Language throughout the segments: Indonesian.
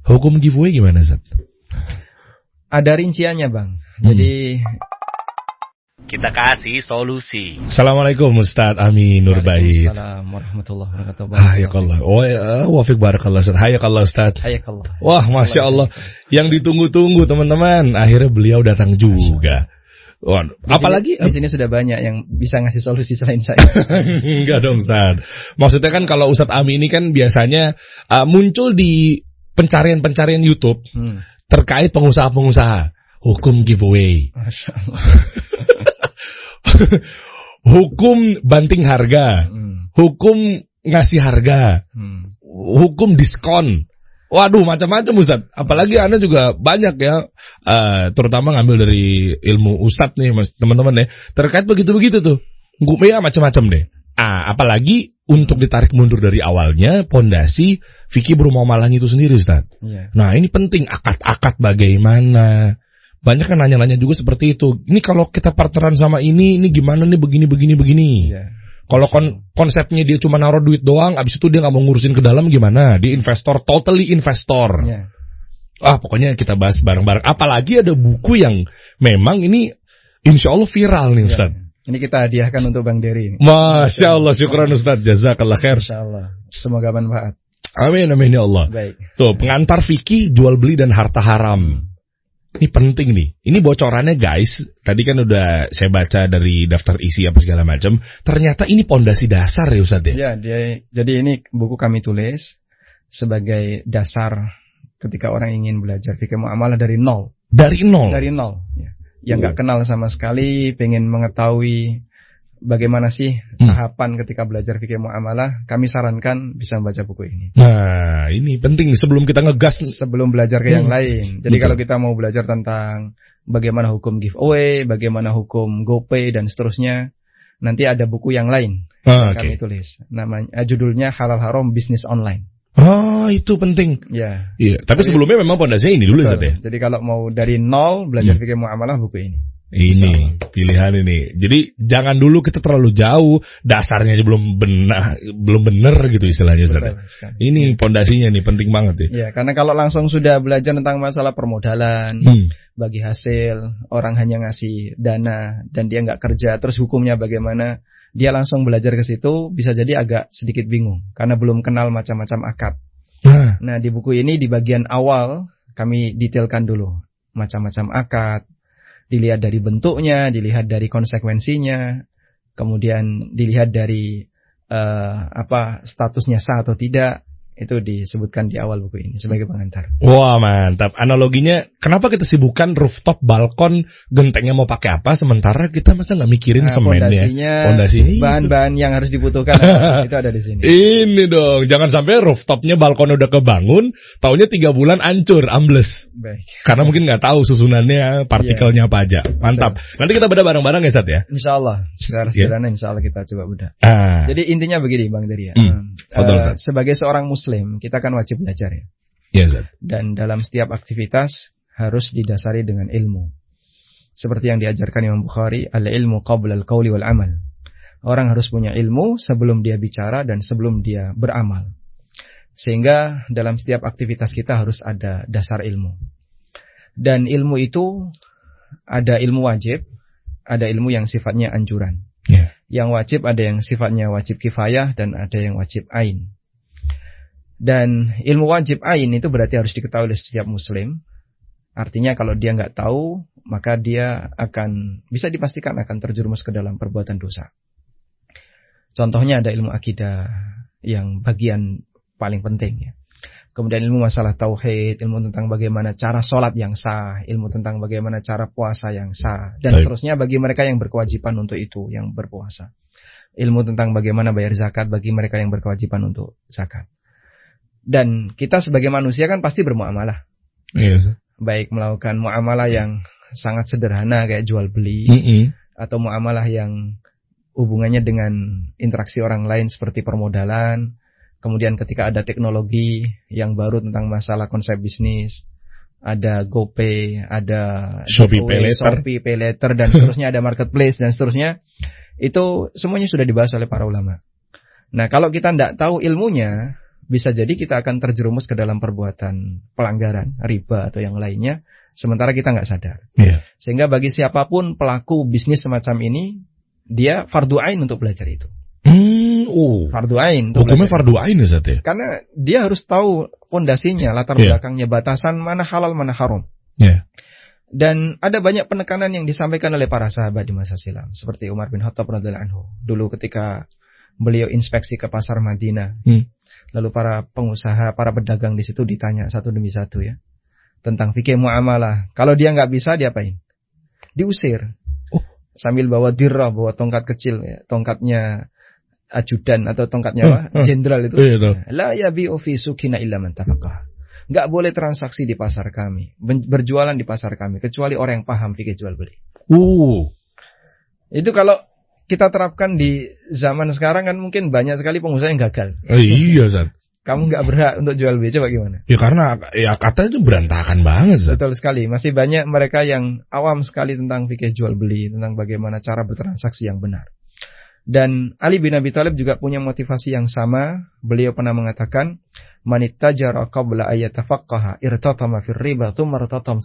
Hukum giveaway gimana, Ustaz? Ada rinciannya, Bang. Jadi kita kasih solusi. Assalamualaikum Ustaz Amin Nurbahid. Waalaikumsalam warahmatullahi wabarakatuh. Hayakallah. Wafiq barakallah Ustaz. Hayakallah Ustaz. Hayakallah. Wah, Masya Allah. Yang ditunggu-tunggu teman-teman. Akhirnya beliau datang juga. Wah, apalagi di sini sudah banyak yang bisa ngasih solusi selain saya. Enggak dong Ustaz. Maksudnya kan kalau Ustaz Amin ini kan biasanya muncul di pencarian-pencarian YouTube terkait pengusaha-pengusaha. Hukum giveaway. Masya Allah. Hukum banting harga, hukum ngasih harga, hukum diskon. Waduh, macam-macam Ustaz. Apalagi Anda juga banyak ya, terutama ngambil dari ilmu Ustaz nih teman-teman ya, terkait begitu-begitu tuh. Ya macam-macam deh. Apalagi untuk ditarik mundur dari awalnya, pondasi fikih bermuamalah itu sendiri Ustaz. Yeah. Nah ini penting, akad-akad bagaimana. Banyak kan nanya-nanya juga seperti itu. Ini kalau kita partneran sama ini gimana nih begini. Yeah. Kalau konsepnya dia cuma naruh duit doang, abis itu dia nggak mau ngurusin ke dalam gimana? Dia investor, totally investor. Yeah. Pokoknya kita bahas bareng-bareng. Apalagi ada buku yang memang ini insya Allah viral nih Ustaz. Yeah. Ini kita hadiahkan untuk Bang Dery. Masya Allah, syukran Ustaz, jazakallah khair. Masya Allah, semoga bermanfaat. Amin ya Allah. Baik. Tuh pengantar fikih jual beli dan harta haram. Ini penting nih. Ini bocorannya guys. Tadi kan udah saya baca dari daftar isi apa segala macam. Ternyata ini pondasi dasar ya Ustaz ya. Ya, jadi ini buku kami tulis sebagai dasar ketika orang ingin belajar fikih muamalah dari nol. Dari nol. Ya. Yang nggak kenal sama sekali, pengen mengetahui bagaimana sih tahapan ketika belajar fikih muamalah, kami sarankan bisa membaca buku ini. Nah, ini penting sebelum kita ngegas. Sebelum belajar ke yang lain. Jadi kalau kita mau belajar tentang bagaimana hukum giveaway, bagaimana hukum GoPay dan seterusnya, nanti ada buku yang lain yang kami tulis. Namanya judulnya Halal Haram Bisnis Online. Itu penting. Ya. Iya. Tapi sebelumnya memang pondasinya ini dulu Ustaz ya. Jadi kalau mau dari nol belajar fikih muamalah, buku ini. Ini pilihan ini. Jadi jangan dulu kita terlalu jauh, dasarnya aja belum benar gitu istilahnya Ustaz. Ini pondasinya nih penting banget ya. Ya, karena kalau langsung sudah belajar tentang masalah permodalan, bagi hasil, orang hanya ngasih dana dan dia nggak kerja, terus hukumnya bagaimana? Dia langsung belajar ke situ bisa jadi agak sedikit bingung karena belum kenal macam-macam akad. Nah, di buku ini di bagian awal kami detailkan dulu macam-macam akad. Dilihat dari bentuknya, dilihat dari konsekuensinya, kemudian dilihat dari statusnya sah atau tidak. Itu disebutkan di awal buku ini sebagai pengantar. Wah mantap. Analoginya, kenapa kita sibukkan rooftop, balkon, gentengnya mau pakai apa, sementara kita masa nggak mikirin semennya, pondasinya, bahan-bahan yang harus dibutuhkan itu ada di sini. Ini dong, jangan sampai rooftopnya, balkon udah kebangun, taunya 3 bulan hancur, ambles. Baik. Karena mungkin nggak tahu susunannya, partikelnya apa aja. Mantap. Nanti kita bedah bareng-bareng ya Ustaz ya. Insya Allah, secara sederhana Insya Allah kita coba bedah. Jadi intinya begini Bang Dery. Sebagai seorang Muslim, kita kan wajib belajar ya. Yes, dan dalam setiap aktivitas harus didasari dengan ilmu. Seperti yang diajarkan Imam Bukhari, al-ilmu qabla al-qawli wal amal. Orang harus punya ilmu sebelum dia bicara dan sebelum dia beramal. Sehingga dalam setiap aktivitas kita harus ada dasar ilmu. Dan ilmu itu ada ilmu wajib, ada ilmu yang sifatnya anjuran. Yeah. Yang wajib ada yang sifatnya wajib kifayah dan ada yang wajib ain. Dan ilmu wajib ain itu berarti harus diketahui oleh setiap muslim. Artinya kalau dia nggak tahu, maka dia akan bisa dipastikan akan terjerumus ke dalam perbuatan dosa. Contohnya ada ilmu akidah yang bagian paling penting ya. Kemudian ilmu masalah tauhid, ilmu tentang bagaimana cara sholat yang sah, ilmu tentang bagaimana cara puasa yang sah, dan seterusnya bagi mereka yang berkewajiban untuk itu, yang berpuasa. Ilmu tentang bagaimana bayar zakat bagi mereka yang berkewajiban untuk zakat. Dan kita sebagai manusia kan pasti bermuamalah. Iya. Baik melakukan muamalah yang sangat sederhana kayak jual beli, atau muamalah yang hubungannya dengan interaksi orang lain seperti permodalan. Kemudian ketika ada teknologi yang baru tentang masalah konsep bisnis, ada GoPay, ada Shopee Pay Later dan seterusnya, ada marketplace dan seterusnya. Itu semuanya sudah dibahas oleh para ulama. Nah, kalau kita tidak tahu ilmunya, bisa jadi kita akan terjerumus ke dalam perbuatan pelanggaran, riba atau yang lainnya, sementara kita nggak sadar. Yeah. Sehingga bagi siapapun pelaku bisnis semacam ini, dia fardu ain untuk belajar itu. Fardu ain. Hukumnya fardu ain ya, Ustaz ya? Karena dia harus tahu fondasinya, latar belakangnya, batasan mana halal, mana haram. Yeah. Dan ada banyak penekanan yang disampaikan oleh para sahabat di masa silam, seperti Umar bin Khattab radhiyallahu anhu. Dulu ketika beliau inspeksi ke pasar Madinah, lalu para pengusaha, para pedagang di situ ditanya satu demi satu ya tentang fikih muamalah. Kalau dia nggak bisa, diapain? Diusir. Sambil bawa dirrah, bawa tongkat kecil, ya, tongkatnya ajudan atau tongkatnya jenderal itu. La yabi'u fi sukina illa man tafaqah. Nggak boleh transaksi di pasar kami, berjualan di pasar kami, kecuali orang yang paham fikih jual beli. Itu kalau kita terapkan di zaman sekarang kan mungkin banyak sekali pengusaha yang gagal. Iya, Ustaz. Kamu nggak berhak untuk jual beli, coba gimana? Ya karena ya kata itu berantakan banget, Ustaz. Betul sekali, masih banyak mereka yang awam sekali tentang fikih jual beli, tentang bagaimana cara bertransaksi yang benar. Dan Ali bin Abi Thalib juga punya motivasi yang sama. Beliau pernah mengatakan, "Manittajara qabla ayyatafaqqaha irtatama fir riba tsumma irtatam.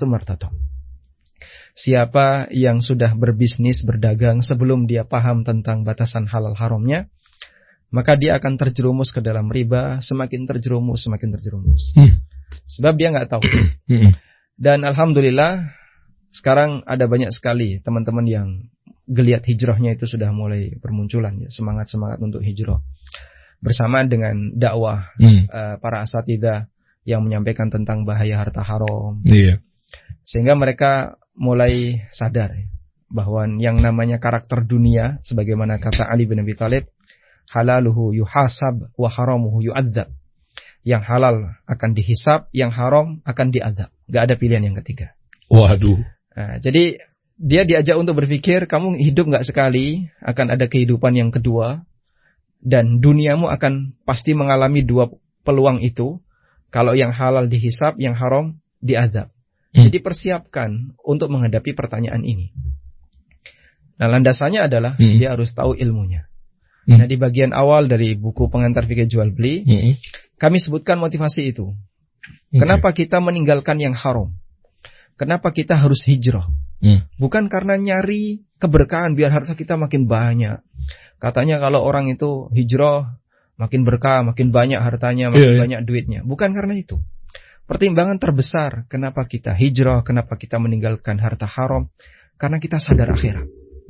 Siapa yang sudah berbisnis, berdagang sebelum dia paham tentang batasan halal haramnya, maka dia akan terjerumus ke dalam riba, semakin terjerumus. Sebab dia nggak tahu. Dan alhamdulillah sekarang ada banyak sekali teman-teman yang geliat hijrahnya itu sudah mulai bermunculan ya, semangat untuk hijrah. Bersamaan dengan dakwah para asatidzah yang menyampaikan tentang bahaya harta haram. Iya. Sehingga mereka mulai sadar bahwa yang namanya karakter dunia, sebagaimana kata Ali bin Abi Thalib, halaluhu yuhasab wa haramuhu yu'adzab. Yang halal akan dihisab, yang haram akan diazab. Gak ada pilihan yang ketiga. Waduh. Nah, jadi dia diajak untuk berpikir, kamu hidup gak sekali, akan ada kehidupan yang kedua, dan duniamu akan pasti mengalami dua peluang itu. Kalau yang halal dihisab, yang haram diazab. Jadi persiapkan untuk menghadapi pertanyaan ini. Nah, landasannya adalah dia harus tahu ilmunya. Nah, di bagian awal dari buku pengantar fikih jual beli, kami sebutkan motivasi itu. Kenapa kita meninggalkan yang haram? Kenapa kita harus hijrah? Bukan karena nyari keberkahan biar harta kita makin banyak. Katanya kalau orang itu hijrah makin berkah, makin banyak hartanya, makin banyak duitnya. Bukan karena itu. Pertimbangan terbesar kenapa kita hijrah, kenapa kita meninggalkan harta haram, karena kita sadar akhirat.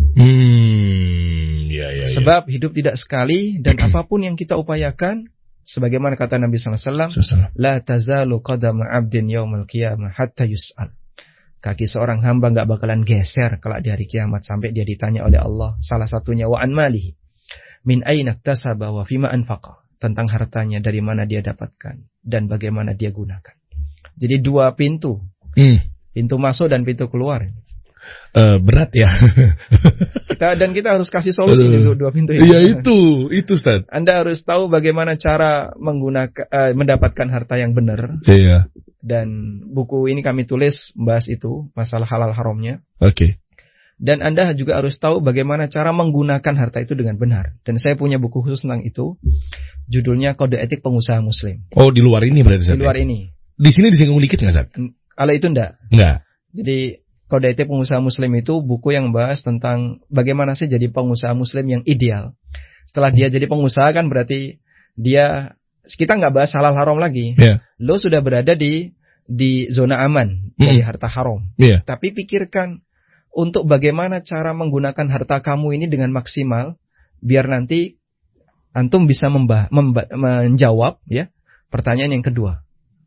Sebab hidup tidak sekali, dan apapun yang kita upayakan, sebagaimana kata Nabi SAW, la tazalu qadama abdin yaumal qiyamah hatta yus'al. Kaki seorang hamba gak bakalan geser kelak di hari kiamat sampai dia ditanya oleh Allah. Salah satunya wa an malihi min aina iktasaba wa fima anfaqa, tentang hartanya, dari mana dia dapatkan dan bagaimana dia gunakan. Jadi dua pintu, pintu masuk dan pintu keluar. Berat ya. kita harus kasih solusi untuk dua pintu ini. Iya itu Ustaz. Anda harus tahu bagaimana cara mendapatkan harta yang benar. Iya. Dan buku ini kami tulis membahas itu, masalah halal haramnya. Oke. Dan Anda juga harus tahu bagaimana cara menggunakan harta itu dengan benar. Dan saya punya buku khusus tentang itu, judulnya Kode Etik Pengusaha Muslim. Oh, di luar ini berarti, Ustaz? Di luar ini. Di sini disinggung dikit nggak, Ustaz? Kalau itu enggak. Jadi Kode Etik Pengusaha Muslim itu buku yang membahas tentang bagaimana sih jadi pengusaha Muslim yang ideal. Setelah dia jadi pengusaha kan berarti kita nggak bahas halal haram lagi. Lo sudah berada di zona aman dari harta haram. Tapi pikirkan untuk bagaimana cara menggunakan harta kamu ini dengan maksimal, biar nanti antum bisa menjawab ya pertanyaan yang kedua.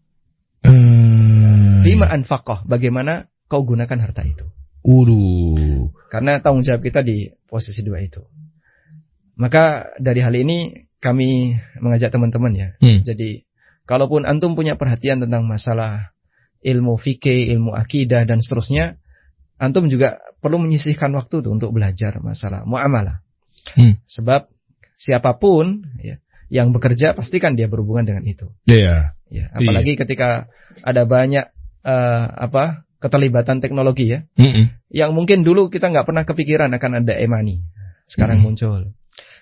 Fima anfaqah, bagaimana kau gunakan harta itu. Karena tanggung jawab kita di posisi dua itu. Maka dari hal ini kami mengajak teman-teman ya. Jadi kalaupun antum punya perhatian tentang masalah ilmu fikih, ilmu akidah dan seterusnya, antum juga perlu menyisihkan waktu tuh untuk belajar masalah muamalah. Sebab siapapun ya, yang bekerja pastikan dia berhubungan dengan itu. Ya, apalagi ketika ada banyak keterlibatan teknologi ya, yang mungkin dulu kita nggak pernah kepikiran akan ada e-money, sekarang muncul.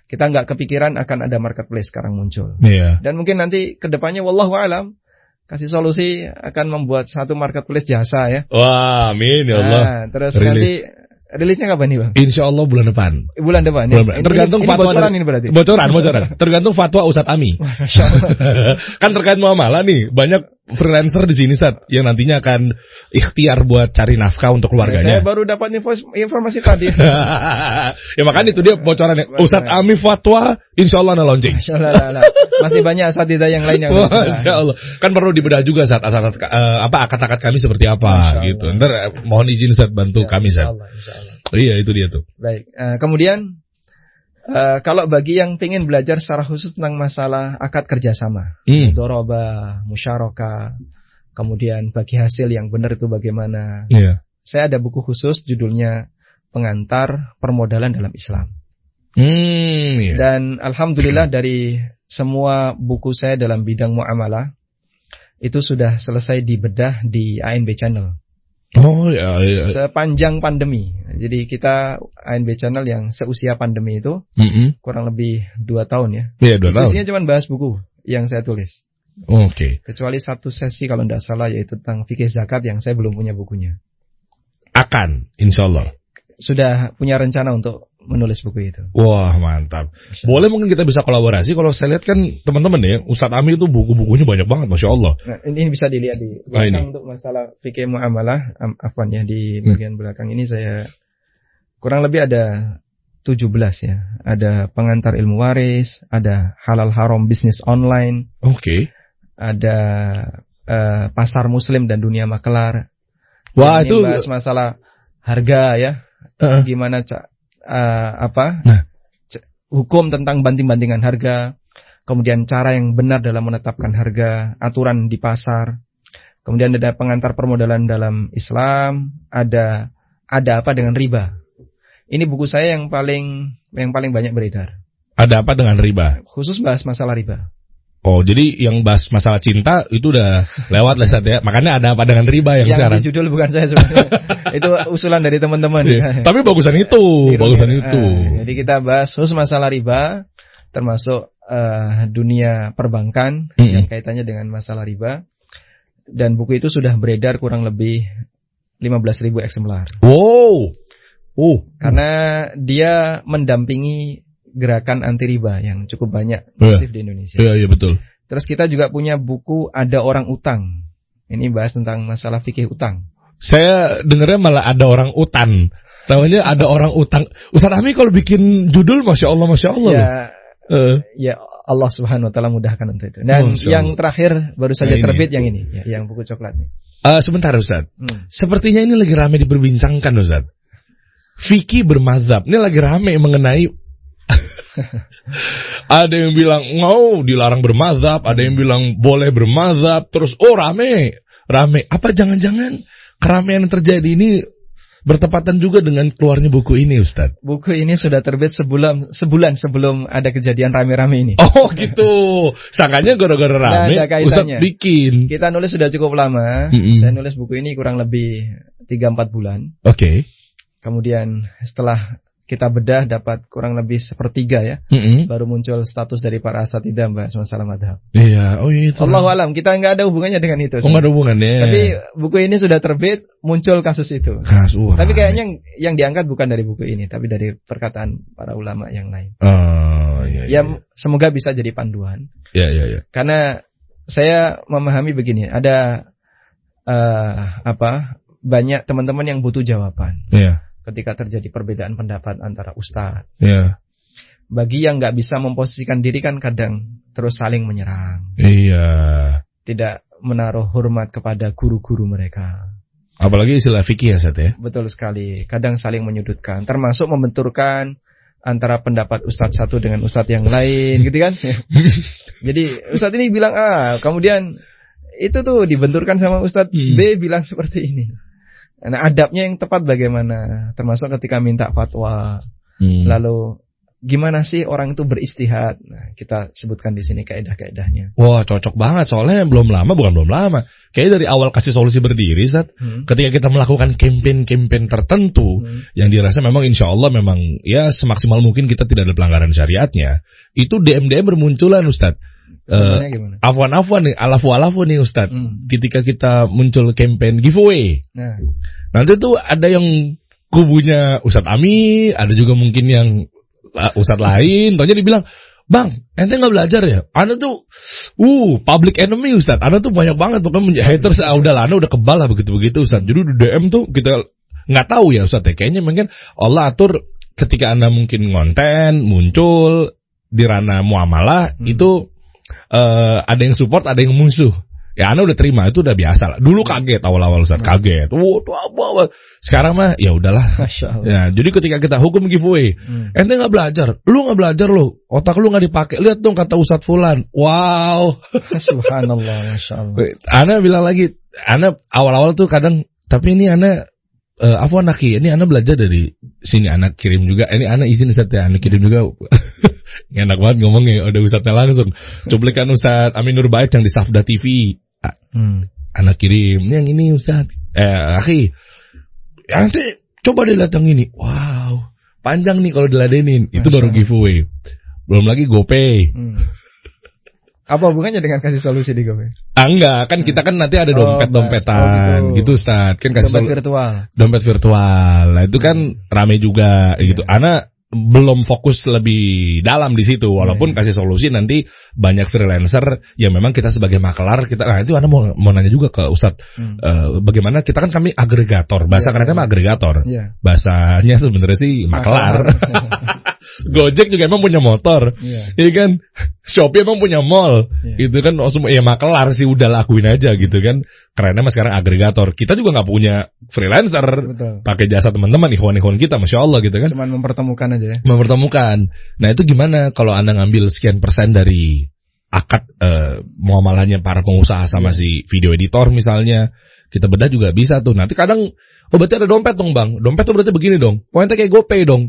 Kita nggak kepikiran akan ada marketplace sekarang muncul. Iya. Dan mungkin nanti kedepannya wallahu alam kasih solusi akan membuat satu marketplace jasa ya. Wah, amin ya Allah. Nah, terus nanti rilisnya kapan nih Bang? Insya Allah bulan depan. Bulan depan ya. Tergantung ini fatwa bocoran ini berarti. Bocoran. Tergantung fatwa Ustadz Ami. Kan terkait muamalah nih, banyak freelancer di sini yang nantinya akan ikhtiar buat cari nafkah untuk keluarganya. Saya baru dapat informasi tadi. Ya makanya itu dia bocorannya. Ustadz Ami fatwa, insya Allah launching. Masya Allah. Masih banyak asatidzah yang lain yang Masya Allah. Kan perlu dibedah juga akad-akad kami seperti apa gitu. Ntar mohon izin bantu kami Insya Allah. Iya itu dia tuh. Baik. Kemudian kalau bagi yang ingin belajar secara khusus tentang masalah akad kerjasama, doroba, musyarakah, kemudian bagi hasil yang benar itu bagaimana? Iya. Saya ada buku khusus judulnya Pengantar Permodalan dalam Islam. Iya. Dan alhamdulillah dari semua buku saya dalam bidang muamalah itu sudah selesai dibedah di ANB Channel. Oh ya. Sepanjang pandemi. Jadi kita ANB Channel yang seusia pandemi itu kurang lebih 2 tahun ya. Iya 2 tahun. Isinya cuma bahas buku yang saya tulis. Oke. Kecuali satu sesi kalau tidak salah yaitu tentang fikih zakat yang saya belum punya bukunya. Akan, insya Allah. Sudah punya rencana untuk menulis buku itu. Wah mantap. Boleh mungkin kita bisa kolaborasi. Kalau saya lihat kan teman-teman ya, Ustadz Ami itu buku-bukunya banyak banget, Masya Allah. Nah, ini bisa dilihat di belakang untuk masalah fikih muamalah. Di bagian belakang ini saya kurang lebih ada 17 ya. Ada pengantar ilmu waris, ada halal haram bisnis online. Oke. Ada pasar muslim dan dunia makelar. Wah ini itu bahas masalah harga ya. Gimana hukum tentang banting-bantingan harga, kemudian cara yang benar dalam menetapkan harga, aturan di pasar, kemudian ada pengantar permodalan dalam Islam, ada apa dengan riba. Ini buku saya yang paling banyak beredar. Ada apa dengan riba? Khusus bahas masalah riba. Oh, jadi yang bahas masalah cinta itu udah lewat lah ya. Makanya ada apa dengan riba yang sekarang? Yang judul bukan saya sebenarnya. Itu usulan dari teman-teman. Tapi bagusan itu, Jadi kita bahas khusus masalah riba, termasuk dunia perbankan yang kaitannya dengan masalah riba. Dan buku itu sudah beredar kurang lebih 15.000 eksemplar. Wow. Karena dia mendampingi gerakan anti riba yang cukup banyak masif di Indonesia. Iya betul. Terus kita juga punya buku Ada Orang Utang. Ini bahas tentang masalah fikih utang. Saya dengarnya malah ada orang utan. Tahunya ada orang utang. Ustaz Ami kalau bikin judul Masya Allah. Ya Allah Subhanahu Wa Taala mudahkan untuk itu. Dan yang terakhir baru saja terbit yang ini, ya, yang buku coklat nih. Sebentar Ustaz. Sepertinya ini lagi ramai diperbincangkan Ustaz. Fikih bermazhab. Ini lagi ramai mengenai ada yang bilang dilarang bermazhab, ada yang bilang boleh bermazhab, terus rame. Apa jangan-jangan keramaian yang terjadi ini bertepatan juga dengan keluarnya buku ini, Ustaz? Buku ini sudah terbit sebulan sebelum ada kejadian rame-rame ini. Oh gitu. Sangkanya gara-gara rame, Ustaz bikin. Kita nulis sudah cukup lama. Saya nulis buku ini kurang lebih 3-4 bulan. Oke. Kemudian setelah kita bedah dapat kurang lebih 1/3 ya. Baru muncul status dari para asatidzah bahas masalah madhab. Iya, itu. Allahu alam, kita nggak ada hubungannya dengan itu. Nggak ada hubungannya. Tapi buku ini sudah terbit, muncul kasus itu. Tapi kayaknya yang diangkat bukan dari buku ini, tapi dari perkataan para ulama yang lain. Iya. Semoga bisa jadi panduan. Iya. Karena saya memahami begini, ada banyak teman-teman yang butuh jawaban. Iya. Ketika terjadi perbedaan pendapat antara ustaz. Iya. Bagi yang nggak bisa memposisikan diri kan kadang terus saling menyerang. Iya. Tidak menaruh hormat kepada guru-guru mereka. Apalagi istilah fikih ya, Ustaz ya. Betul sekali. Kadang saling menyudutkan, termasuk membenturkan antara pendapat ustaz satu dengan ustaz yang lain, gitu kan? Jadi ustaz ini bilang A, kemudian itu tuh dibenturkan sama ustaz B bilang seperti ini. Nah, adabnya yang tepat bagaimana? Termasuk ketika minta fatwa. Lalu gimana sih orang itu beristihad? Nah, kita sebutkan di sini kaedah-kaedahnya. Wah, cocok banget soalnya belum lama. Kayaknya dari awal kasih solusi berdiri, Ustaz. Ketika kita melakukan campaign tertentu yang dirasa memang insya Allah memang ya semaksimal mungkin kita tidak ada pelanggaran syariatnya, itu DM bermunculan, Ustaz. Afwan nih, alafu nih, Ustaz. Ketika kita muncul campaign giveaway. Nah, nanti tuh ada yang kubunya Ustadz Ami, ada juga mungkin yang Ustadz lain, taunya dibilang, "Bang, ente nggak belajar ya? Anda tuh, public enemy Ustadz. Anda tuh banyak banget pokoknya haters. Udahlah, Anda udah kebal lah begitu Ustadz. Jadi di DM tuh kita nggak tahu ya Ustadz ya. Kayaknya mungkin Allah atur ketika Anda mungkin ngonten muncul di ranah muamalah itu ada yang support, ada yang musuh. Ya Anda udah terima, itu udah biasa lah. Dulu kaget awal-awal Ustaz, kaget. Tuh apa? Sekarang mah ya udahlah. Ya, jadi ketika kita hukum giveaway, ente nggak belajar, lu nggak belajar lu, otak lu nggak dipakai. Lihat dong kata Ustaz Fulan. Wow. Subhanallah, masya Allah. Ana bilang lagi, Ana awal-awal tuh kadang, tapi ini Ana Afwan Naki, ini Ana belajar dari sini. Ana kirim juga, ini Ana izin Ustaz ya, Ana kirim juga. Enak banget ngomongnya, udah Ustaznya langsung. Cuplikan Ustaz Aminur Bait yang di Safda TV. Anak kirim yang ini Ustaz, akhi, nanti coba dilihat yang ini. Wow, panjang nih kalau diladenin. Itu baru giveaway. Belum lagi GoPay. Apa hubungannya dengan kasih solusi di GoPay? Enggak, kan kita kan nanti ada dompet-dompetan gitu Ustaz. Kan kasih dompet virtual. Dompet virtual. Nah, itu kan rame juga gitu. Ana belum fokus lebih dalam di situ, walaupun kasih solusi nanti banyak freelancer yang memang kita sebagai makelar kita. Nah itu Anda mau nanya juga ke Ustadz, bagaimana kita kan kami agregator, bahasa kadang-kadang agregator, bahasanya sebenarnya sih makelar. Gojek juga emang punya motor, iya kan? Shopee emang punya mall, itu kan semua ya makelar sih, udah lakuin aja gitu kan. Kerennya mas sekarang agregator. Kita juga nggak punya freelancer, pakai jasa teman-teman, ikhwan kita, masya Allah gitu kan. Cuman mempertemukan aja ya. Mempertemukan. Nah itu gimana kalau Anda ngambil sekian persen dari akad muamalahnya para pengusaha sama si video editor misalnya, kita bedah juga bisa tuh. Nanti kadang, berarti ada dompet dong bang. Dompet tuh berarti begini dong. Poinnya kayak GoPay dong.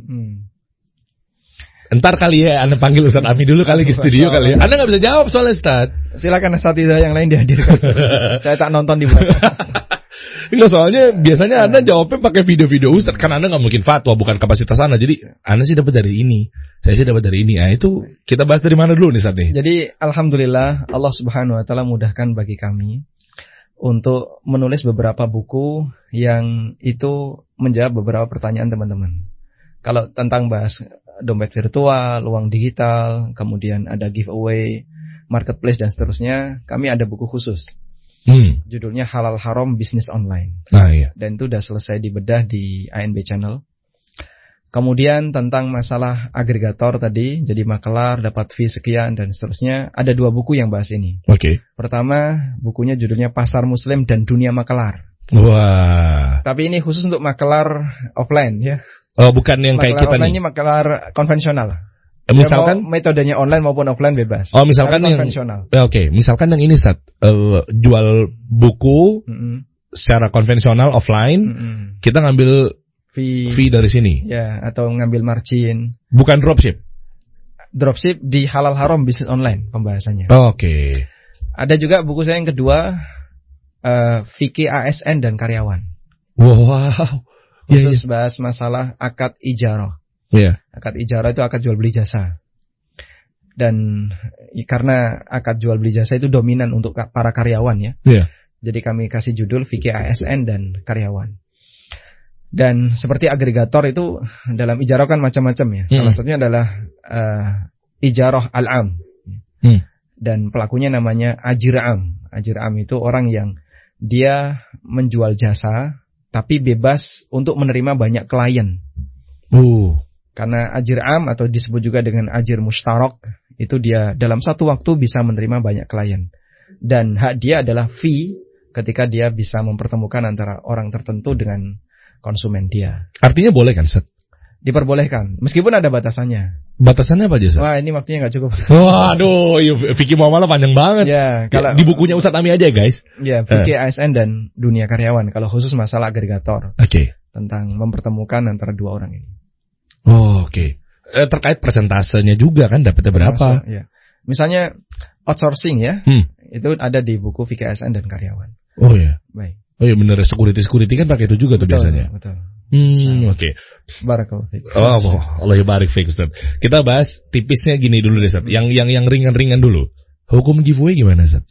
Entar kali ya Anda panggil Ustadz Ami dulu kali ke studio kali ya. Anda nggak bisa jawab soalnya Ustadz. Silakan asatidzah yang lain dihadirkan. Saya tak nonton di belakang. Enggak, soalnya biasanya Anda jawabnya pakai video-video Ustadz. Kan Anda nggak mungkin fatwa, bukan kapasitas Anda. Jadi Anda sih dapat dari ini, saya sih dapat dari ini. Nah itu kita bahas dari mana dulu nih Ustadz nih? Jadi alhamdulillah Allah Subhanahu Wa Taala mudahkan bagi kami untuk menulis beberapa buku yang itu menjawab beberapa pertanyaan teman-teman. Kalau tentang bahas dompet virtual, uang digital, kemudian ada giveaway, marketplace dan seterusnya, kami ada buku khusus. Judulnya Halal Haram Bisnis Online. Iya. Dan itu sudah selesai dibedah di ANB Channel. Kemudian tentang masalah agregator tadi, jadi makelar dapat fee sekian dan seterusnya, ada 2 buku yang bahas ini. Oke. Pertama, bukunya judulnya Pasar Muslim dan Dunia Makelar. Wah. Tapi ini khusus untuk makelar offline ya. Oh, bukan yang kayak kita nih. Ini makelar konvensional. Misalkan ya, metodenya online maupun offline bebas. Oh, misalkan yang konvensional. Oke, misalkan yang ini jual buku secara konvensional offline, kita ngambil fee dari sini. Ya, atau ngambil margin. Bukan dropship. Dropship di Halal Haram Bisnis Online pembahasannya. Oke. Ada juga buku saya yang kedua, fikih ASN dan karyawan. Wow. Khusus bahas masalah akad ijarah. Akad ijarah itu akad jual beli jasa. Dan karena akad jual beli jasa itu dominan untuk para karyawan ya. Jadi kami kasih judul fikih ASN dan karyawan. Dan seperti agregator itu dalam ijarah kan macam-macam ya. Salah satunya adalah ijarah al-am. Dan pelakunya namanya ajir am. Ajir am itu orang yang dia menjual jasa tapi bebas untuk menerima banyak klien. Karena ajir am atau disebut juga dengan ajir mustarok, itu dia dalam satu waktu bisa menerima banyak klien. Dan hak dia adalah fee ketika dia bisa mempertemukan antara orang tertentu dengan konsumen dia. Artinya boleh kan, Ustaz? Diperbolehkan, meskipun ada batasannya. Batasannya apa aja, Ustaz? Wah, ini waktunya nggak cukup. Waduh, fikih muamalah panjang banget. Ya, kalau di bukunya Ustaz Ami aja, guys. Ya, fikih ASN dan dunia karyawan. Kalau khusus masalah agregator. Oke. Tentang mempertemukan antara 2 orang ini. Oh, oke. terkait persentasenya juga kan dapatnya berapa. Ya. Misalnya outsourcing ya, itu ada di buku fikih ASN dan karyawan. Oh ya. Baik. Oh ya benar, security kan pakai itu juga tuh biasanya. Betul. Oke. Barakallahu fiik. Allah barik fiik Ustaz. Kita bahas tipisnya gini dulu deh Ustaz. Yang ringan-ringan dulu. Hukum giveaway gimana Ustaz?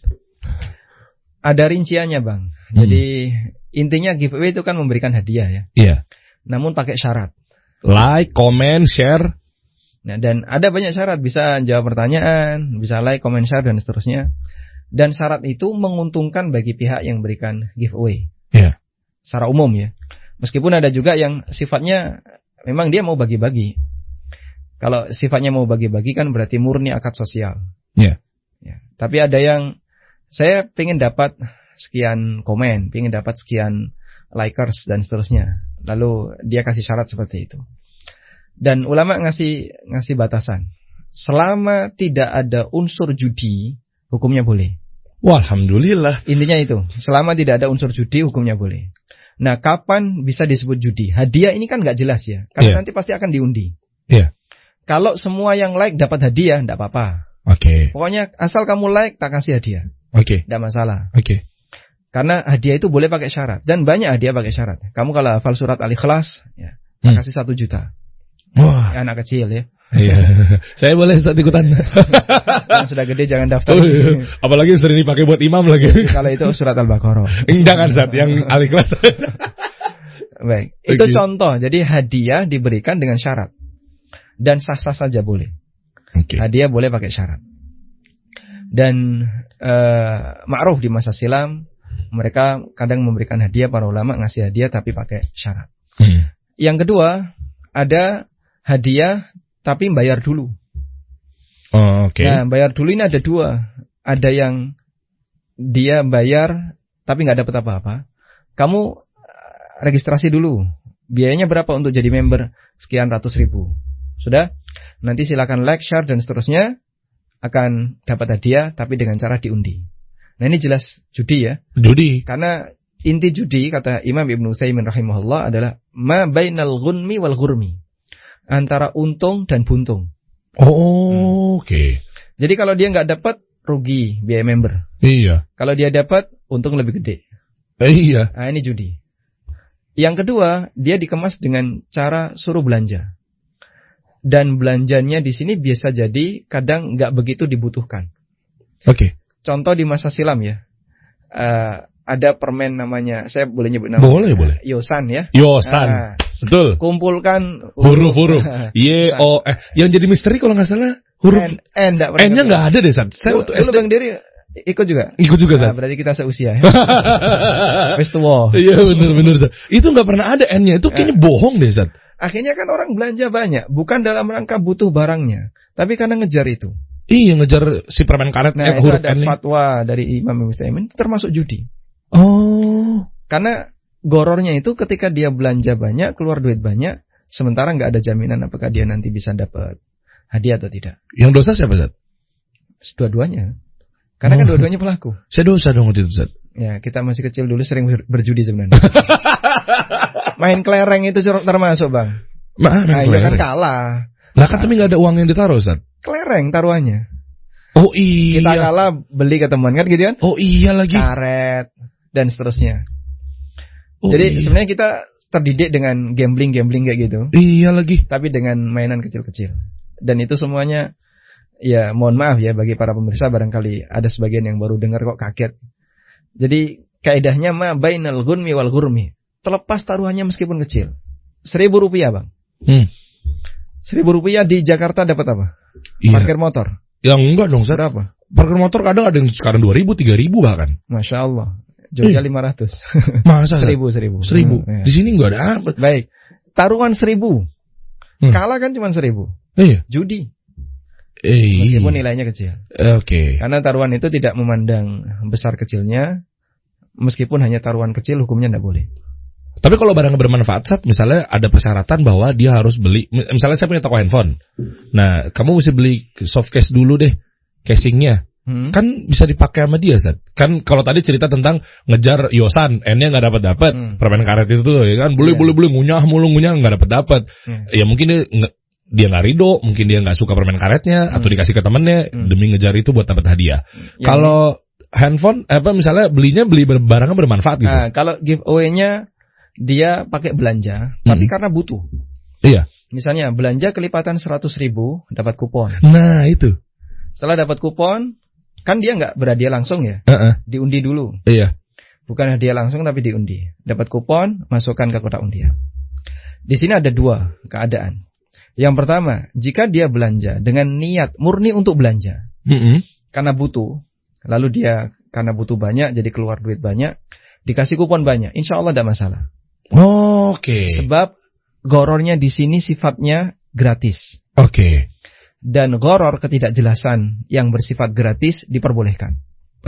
Ada rinciannya Bang. Jadi intinya giveaway itu kan memberikan hadiah ya. Iya. Namun pakai syarat. Like, comment, share. Nah, dan ada banyak syarat, bisa jawab pertanyaan, bisa like, comment, share dan seterusnya. Dan syarat itu menguntungkan bagi pihak yang berikan giveaway. Iya. Secara umum ya. Meskipun ada juga yang sifatnya memang dia mau bagi-bagi. Kalau sifatnya mau bagi-bagi kan berarti murni akad sosial. Iya. Ya. Tapi ada yang saya pengen dapat sekian komen, pengen dapat sekian likers dan seterusnya. Lalu dia kasih syarat seperti itu. Dan ulama ngasih batasan. Selama tidak ada unsur judi, hukumnya boleh. Wah, alhamdulillah. Intinya itu, selama tidak ada unsur judi, hukumnya boleh. Nah, kapan bisa disebut judi? Hadiah ini kan nggak jelas ya, karena nanti pasti akan diundi. Iya. Kalau semua yang like dapat hadiah, nggak apa-apa. Oke. Pokoknya asal kamu like, tak kasih hadiah. Oke. Nggak masalah. Oke. Karena hadiah itu boleh pakai syarat. Dan banyak hadiah pakai syarat. Kamu kalau hafal surat Al-Ikhlas, ya, kasih 1 juta. Wah. Ya, anak kecil ya. Iya. Saya boleh Ustaz ikutan. Yang sudah gede jangan daftar. Apalagi sering dipakai buat imam lagi. Kalau itu surat Al-Baqarah. Jangan Ustaz, yang Al-Ikhlas. Baik. Itu contoh. Jadi hadiah diberikan dengan syarat. Dan sah-sah saja boleh. Hadiah boleh pakai syarat. Dan ma'ruf di masa silam, mereka kadang memberikan hadiah, para ulama ngasih hadiah tapi pakai syarat. Yang kedua, ada hadiah tapi bayar dulu. Nah, bayar dulu ini ada 2. Ada yang dia bayar tapi nggak dapat apa-apa. Kamu registrasi dulu. Biayanya berapa untuk jadi member? Sekian ratus ribu. Sudah? Nanti silakan like, share dan seterusnya, akan dapat hadiah tapi dengan cara diundi. Nah, ini jelas judi ya. Judi. Karena inti judi kata Imam Ibnu Utsaimin rahimahullah adalah ma bainal ghunmi wal ghurmi. Antara untung dan buntung. Oke. Jadi kalau dia nggak dapat, rugi biaya member. Iya. Kalau dia dapat, untung lebih gede. Iya. Nah, ini judi. Yang kedua, dia dikemas dengan cara suruh belanja. Dan belanjanya di sini biasa jadi kadang nggak begitu dibutuhkan. Oke. Contoh di masa silam ya. Ada permen namanya, saya boleh nyebut nama? Boleh. Yosan ya. Yosan. Betul. Kumpulkan huruf-huruf. Y-O-E. Yang jadi misteri kalau nggak salah huruf N-nya nggak ada deh, Sat. Saya waktu SD. Bang Diri ikut juga? Ikut juga, Sat. Berarti kita seusia ya. West tua. Iya, benar, Sat. Itu nggak pernah ada N-nya. Itu kayaknya bohong deh, Sat. Akhirnya kan orang belanja banyak, bukan dalam rangka butuh barangnya, tapi karena ngejar itu. Iya, ngejar si permen karet. Nah, itu ada fatwa dari Imam Ibnu Utsaimin termasuk judi. Oh. Karena gorornya itu ketika dia belanja banyak, keluar duit banyak, sementara nggak ada jaminan apakah dia nanti bisa dapat hadiah atau tidak. Yang dosa siapa, Zat? Dua-duanya. Karena kan dua-duanya pelaku. Saya dosa dong waktu itu, Zat. Ya, kita masih kecil dulu sering berjudi sebenarnya. Main kelereng itu termasuk, Bang. Nah, iya kan kalah. Lah kan tapi nggak ada uang yang ditaruh, Zat. Kelereng taruhannya. Oh iya. Kita kalah beli ke teman kan gitu kan? Oh iya lagi. Karet dan seterusnya. Oh, jadi sebenarnya kita terdidik dengan gambling kayak gitu. Iya lagi. Tapi dengan mainan kecil-kecil. Dan itu semuanya, ya mohon maaf ya bagi para pemirsa, barangkali ada sebagian yang baru dengar kok kaget. Jadi kaidahnya ma bainal ghunmi wal ghurmi. Terlepas taruhannya meskipun kecil. 1.000 rupiah, Bang. 1.000 rupiah di Jakarta dapat apa? Iya. Parkir motor. Ya enggak dong, Zat. Berapa? Parkir motor kadang ada yang sekarang 2.000, 3.000 bahkan. Masya Allah. Jogja 500. Masa? 1.000. Ya. Di sini enggak ada apa. Baik. Taruhan 1.000. Kalah kan cuma 1.000. Iya. Judi. Meskipun nilainya kecil. Oke. Karena taruhan itu tidak memandang besar kecilnya. Meskipun hanya taruhan kecil, hukumnya tidak boleh. Tapi kalau barang bermanfaat, Sat, misalnya ada persyaratan bahwa dia harus beli. Misalnya saya punya toko handphone. Nah, kamu mesti beli soft case dulu deh, casingnya. Kan bisa dipakai sama dia, Sat. Kan kalau tadi cerita tentang ngejar Yosan, N-nya nggak dapat. Permen karet itu tuh, ya kan? Beli, ngunyah nggak dapat. Ya mungkin dia dia nggak ridho, mungkin dia nggak suka permen karetnya atau dikasih ke temennya demi ngejar itu buat dapat hadiah. Kalau handphone misalnya beli barangnya bermanfaat gitu. Nah, kalau giveaway-nya dia pakai belanja tapi karena butuh. Iya. Misalnya belanja kelipatan 100.000 dapat kupon. Nah, itu. Setelah dapat kupon, kan dia nggak berhadiah langsung ya. Diundi dulu. Iya. Bukan hadiah langsung tapi diundi. Dapat kupon, masukkan ke kotak undian. Di sini ada dua keadaan. Yang pertama, jika dia belanja dengan niat murni untuk belanja, karena butuh, lalu dia karena butuh banyak, jadi keluar duit banyak, dikasih kupon banyak, insya Allah tidak masalah. Oke. Sebab gorornya di sini sifatnya gratis. Oke. Dan goror ketidakjelasan yang bersifat gratis diperbolehkan.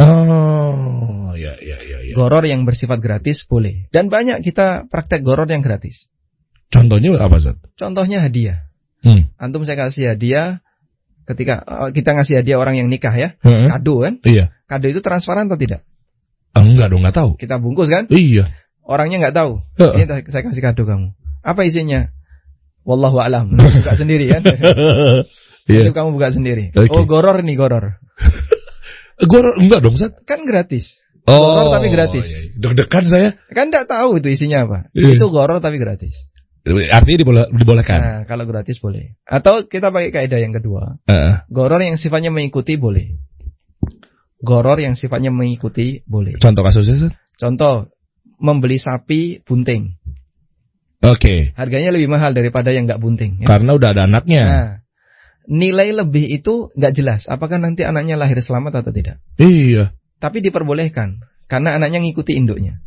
Ya. Goror yang bersifat gratis boleh. Dan banyak kita praktek goror yang gratis. Contohnya apa, Zat? Contohnya hadiah. Antum saya kasih hadiah, ketika kita ngasih hadiah orang yang nikah ya, kado kan? Iya. Kado itu transparan atau tidak? Enggak dong, nggak tahu. Kita bungkus kan? Iya. Orangnya nggak tahu. Ini saya kasih kado kamu. Apa isinya? Wallahu a'lam. Buka sendiri kan? Itu kamu buka sendiri. Okay. Oh, goror nih, goror. Goror enggak dong, Zat? Kan gratis. Goror tapi gratis. Iya. Deg-degan saya. Kan nggak tahu itu isinya apa. Iya. Itu goror tapi gratis. Artinya dibolehkan. Nah, kalau gratis boleh. Atau kita pakai kaidah yang kedua. Goror yang sifatnya mengikuti boleh. Goror yang sifatnya mengikuti boleh. Contoh kasusnya, Zat? Contoh, membeli sapi bunting. Oke. Harganya lebih mahal daripada yang nggak bunting. Ya? Karena udah ada anaknya. Nah, nilai lebih itu nggak jelas. Apakah nanti anaknya lahir selamat atau tidak? Iya. Tapi diperbolehkan karena anaknya ngikuti induknya.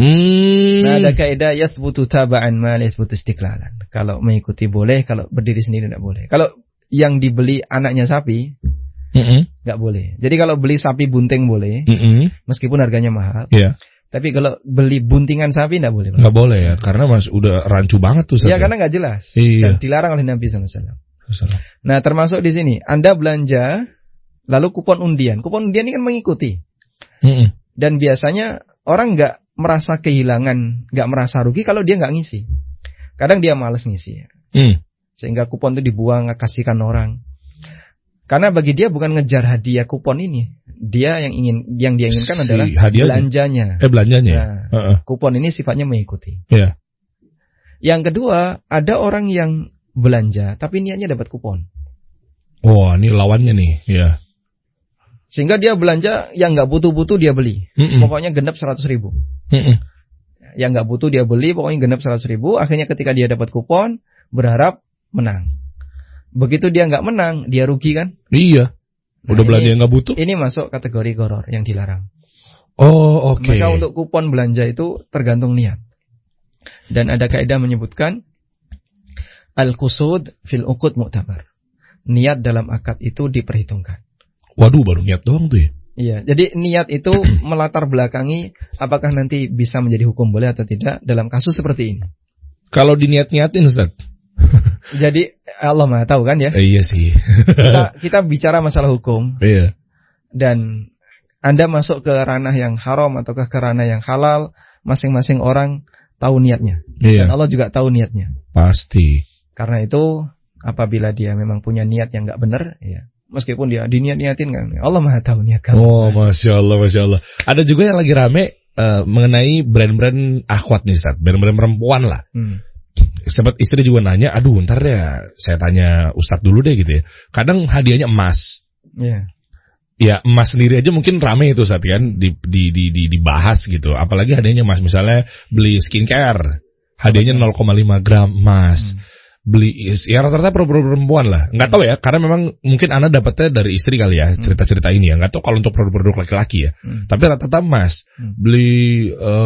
Nah, ada kaidah yathbutu taba'an ma la yathbutu istiqlalan. Kalau mengikuti boleh, kalau berdiri sendiri tidak boleh. Kalau yang dibeli anaknya sapi, nggak boleh. Jadi kalau beli sapi bunting boleh, meskipun harganya mahal. Yeah. Tapi kalau beli buntingan sapi nggak boleh. Nggak boleh ya, karena mas udah rancu banget tuh. Ya, karena nggak jelas. Iya. Dan dilarang oleh Nabi SAW. Nah, termasuk di sini, Anda belanja, lalu kupon undian. Kupon undian ini kan mengikuti. Dan biasanya orang nggak merasa kehilangan, nggak merasa rugi kalau dia nggak ngisi. Kadang dia malas ngisi, sehingga kupon itu dibuang, kasihkan orang. Karena bagi dia bukan ngejar hadiah kupon ini, dia yang dia inginkan adalah belanjanya. Belanjanya. Nah, kupon ini sifatnya mengikuti. Yeah. Yang kedua, ada orang yang belanja tapi niatnya dapat kupon. Wah, ini lawannya nih, ya. Sehingga dia belanja yang nggak butuh-butuh dia beli. Pokoknya genap 100.000. Yang nggak butuh dia beli, pokoknya genap 100.000. Akhirnya ketika dia dapat kupon, berharap menang. Begitu dia nggak menang, dia rugi kan? Iya. Udah belanja yang nggak butuh. Ini masuk kategori goror yang dilarang. Oh, oke. Maka untuk kupon belanja itu tergantung niat. Dan ada kaidah menyebutkan al-qusud fil uqud mu'tabar. Niat dalam akad itu diperhitungkan. Waduh, baru niat doang tuh ya? Iya, jadi niat itu melatar belakangi apakah nanti bisa menjadi hukum boleh atau tidak dalam kasus seperti ini. Kalau diniat-niatin, Ustaz? Jadi Allah Maha tahu kan ya? Iya sih. kita bicara masalah hukum. Iya. Dan Anda masuk ke ranah yang haram ataukah ke ranah yang halal, masing-masing orang tahu niatnya. Iya. Dan Allah juga tahu niatnya. Pasti. Karena itu apabila dia memang punya niat yang nggak benar, ya meskipun dia diniat-niatin kan, Allah Maha tahu niat kamu. Oh, masya Allah. Ada juga yang lagi rame mengenai brand-brand akhwat nih, Ustaz. Brand-brand perempuan lah. Sempat istri juga nanya, aduh ntar ya saya tanya Ustaz dulu deh gitu ya. Kadang hadiahnya emas. Iya. Ya emas sendiri aja mungkin rame itu, Ustaz kan dibahas gitu. Apalagi hadiahnya emas, misalnya beli skincare, hadiahnya 0,5 gram emas. Beli ya rata-rata perempuan lah. Nggak tahu ya, karena memang mungkin Anda dapatnya dari istri kali ya, cerita-cerita ini ya. Nggak tahu kalau untuk produk-produk laki-laki ya. Tapi rata-rata emas. Beli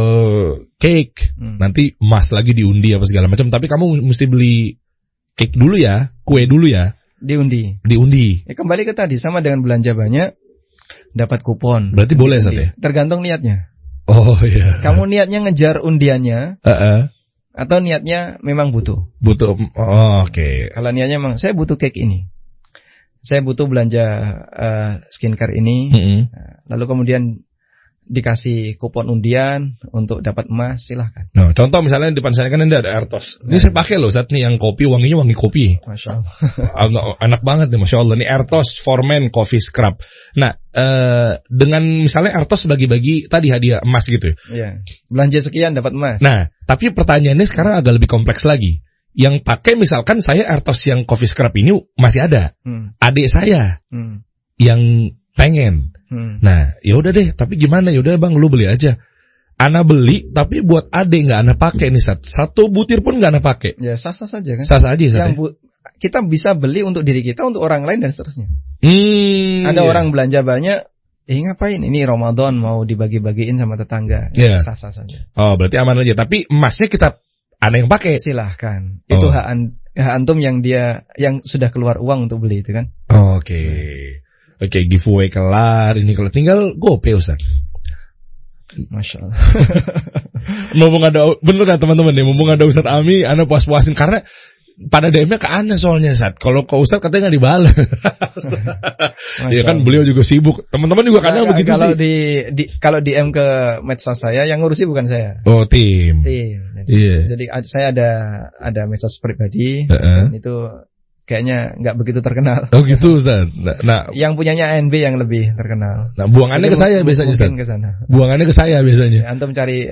cake, nanti emas lagi diundi apa segala macam. Tapi kamu mesti beli cake dulu ya, kue dulu ya. Diundi. Ya, kembali ke tadi, sama dengan belanja banyak, dapat kupon. Berarti boleh, Ustaz ya? Tergantung niatnya. Oh iya. Kamu niatnya ngejar undiannya. Atau niatnya memang butuh. Oke. Kalau niatnya memang saya butuh cake ini, saya butuh belanja skincare ini, lalu kemudian dikasih kupon undian untuk dapat emas, silahkan. Nah, contoh misalnya di depan saya kan ada Airtos. Ini saya pakai loh saat nih yang kopi, wanginya wangi kopi. Masya Allah. Enak banget nih, Masya Allah. Ini Airtos for Men Coffee Scrub. Nah, dengan misalnya Airtos bagi-bagi tadi hadiah emas gitu. Iya. Belanja sekian dapat emas. Nah, tapi pertanyaannya sekarang agak lebih kompleks lagi. Yang pakai misalkan saya Airtos yang Coffee Scrub ini masih ada. Adik saya yang pengen. Nah, ya udah deh, tapi gimana? Ya udah Bang, lu beli aja. Ana beli, tapi buat adik nggak Ana pakai nih, satu butir pun nggak Ana pakai. Ya sah-sah saja kan. Sah-sah aja. Kita bisa beli untuk diri kita, untuk orang lain dan seterusnya. Ada iya. orang belanja banyak, ngapain? Ini Ramadan mau dibagi-bagiin sama tetangga. Iya. Sah-sah saja. Oh, berarti aman aja. Tapi emasnya kita Ana yang pakai. Silahkan. Itu hak antum yang sudah keluar uang untuk beli itu kan. Oke, giveaway kelar. Ini kalau tinggal GoPay Ustaz. Masya Allah. Mumpung ada, bener ya teman-teman nih, mumpung ada Ustaz Ami, Ana puas-puasin karena pada DM-nya ke Ana soalnya Ustaz. Kalau ke Ustaz katanya nggak dibalas. Ya kan beliau juga sibuk. Teman-teman juga kadang begitu kalau sih. Kalau DM ke medsos saya, yang ngurusi bukan saya. Oh, tim. Jadi saya ada medsos pribadi, dan itu kayaknya nggak begitu terkenal. Oh gitu Ustaz. Nah, yang punyanya ANB yang lebih terkenal. Nah, buangannya ke saya biasanya Ustaz. Buangannya ke saya biasanya. Ya, antum cari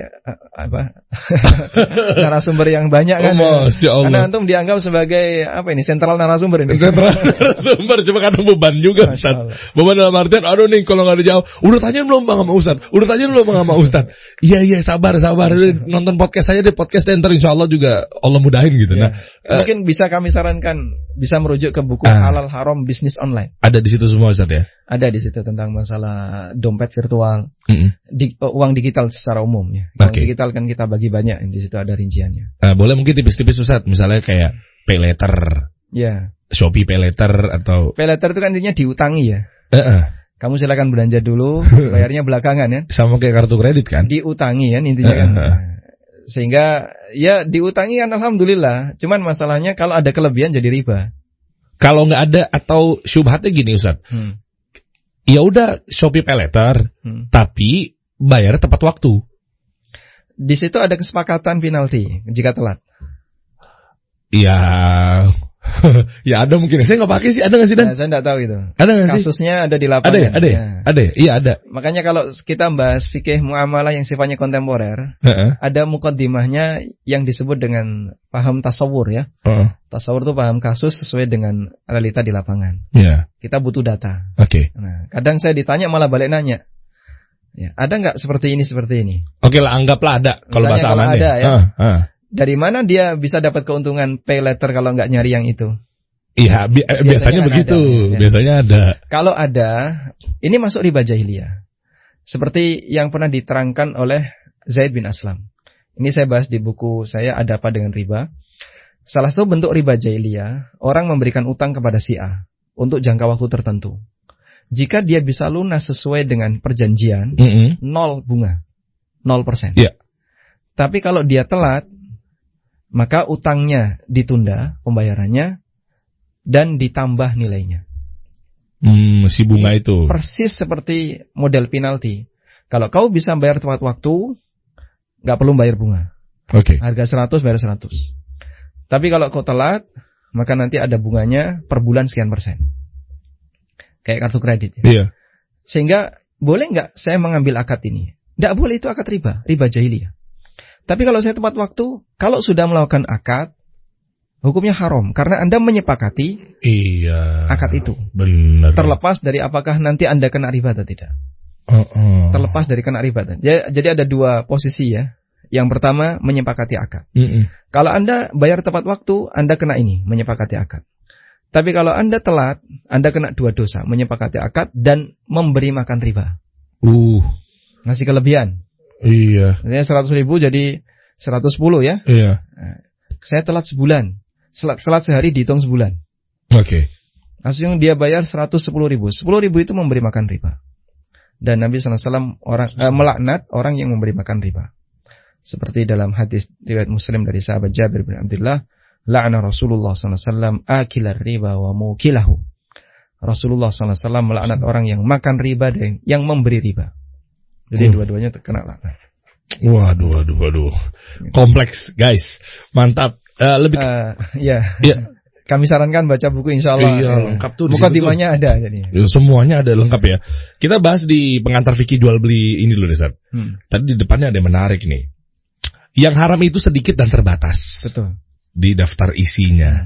narasumber yang banyak kan. Masya Allah. Karena antum dianggap sebagai sentral narasumber ini. Sentral narasumber, cuma kadang beban juga Ustaz. Beban dalam artian, aduh nih kalau nggak dijawab, udah tanya belum Bang sama Ustaz? Udah tanya belum Bang sama Ustaz? Iya sabar. Nonton podcast saya deh, podcast Center, insya Allah juga Allah mudahin gitu. Ya. Nah, mungkin bisa kami sarankan, bisa merujuk ke buku Halal Haram Bisnis Online. Ada di situ semua Ustaz ya? Ada di situ tentang masalah dompet virtual, uang digital secara umum ya. Uang digital kan kita bagi banyak, di situ ada rinciannya. Nah, boleh mungkin tipis-tipis Ustaz, misalnya kayak pay later. Ya. Shopee pay later atau pay later itu kan intinya diutangi ya. Kamu silakan belanja dulu, bayarnya belakangan ya. Sama kayak kartu kredit kan? Diutangi kan intinya kan. Sehingga ya diutangi kan alhamdulillah. Cuman masalahnya kalau ada kelebihan jadi riba. Kalau nggak ada atau syubhatnya gini Ustaz. Ya udah Shopee pay later, tapi bayarnya tepat waktu. Di situ ada kesepakatan penalti jika telat. Ya, ya ada mungkin. Saya nggak pakai sih. Ada nggak sih Dan? Nah, saya nggak tahu itu. Ada nggak sih? Kasusnya ada di lapangan. Ada. Iya ada. Makanya kalau kita bahas fikih muamalah yang sifatnya kontemporer, ada mukaddimahnya yang disebut dengan paham tasawur ya. Tasawur itu paham kasus sesuai dengan realita di lapangan. Kita butuh data. Nah, kadang saya ditanya malah balik nanya. Ya, ada nggak seperti ini? Oke lah, anggaplah ada. Kalau bahasa amannya. Ada ya. Dari mana dia bisa dapat keuntungan pay later kalau nggak nyari yang itu? Iya, biasanya begitu. Ada, ya. Biasanya ada. Kalau ada, ini masuk riba jahiliyah. Seperti yang pernah diterangkan oleh Zaid bin Aslam. Ini saya bahas di buku saya, Ada Apa Dengan Riba. Salah satu bentuk riba jahiliyah, orang memberikan utang kepada si A untuk jangka waktu tertentu. Jika dia bisa lunas sesuai dengan perjanjian, 0 bunga, 0%. Yeah. Tapi kalau dia telat, maka utangnya ditunda pembayarannya dan ditambah nilainya. Si bunga itu. Persis seperti model penalti. Kalau kau bisa bayar tepat waktu, nggak perlu bayar bunga. Harga 100 bayar 100. Tapi kalau kau telat, maka nanti ada bunganya per bulan sekian %. Kayak kartu kredit. Ya. Iya. Sehingga boleh nggak saya mengambil akad ini? Nggak boleh, itu akad riba jahiliyah. Tapi kalau saya tepat waktu, kalau sudah melakukan akad, hukumnya haram karena Anda menyepakati akad itu. Benar. Terlepas dari apakah nanti Anda kena riba atau tidak. Terlepas dari kena riba. Jadi ada dua posisi ya. Yang pertama menyepakati akad. Kalau Anda bayar tepat waktu, Anda kena ini, menyepakati akad. Tapi kalau Anda telat, Anda kena dua dosa, menyepakati akad dan memberi makan riba. Ngasih kelebihan. Iya. Jadi 100.000 jadi 110 ya. Iya. Nah, saya telat sebulan. Telat sehari dihitung sebulan. Langsung dia bayar 110.000. 10.000 itu memberi makan riba. Dan Nabi SAW melaknat orang yang memberi makan riba. Seperti dalam hadis riwayat Muslim dari sahabat Jabir bin Abdullah, la'ana Rasulullah SAW akilar riba wa mukilahu. Rasulullah SAW melaknat orang yang makan riba dan yang memberi riba. Jadi dua-duanya terkena laknat. Waduh. Kompleks, guys. Mantap. Ya. Kami sarankan baca buku, insya Allah. Iya, lengkap tuh. Mukadimahnya ada jadi. Semuanya ada lengkap ya. Kita bahas di pengantar fikih jual beli ini dulu deh, Sat. Tadi di depannya ada yang menarik nih. Yang haram itu sedikit dan terbatas. Betul. Di daftar isinya.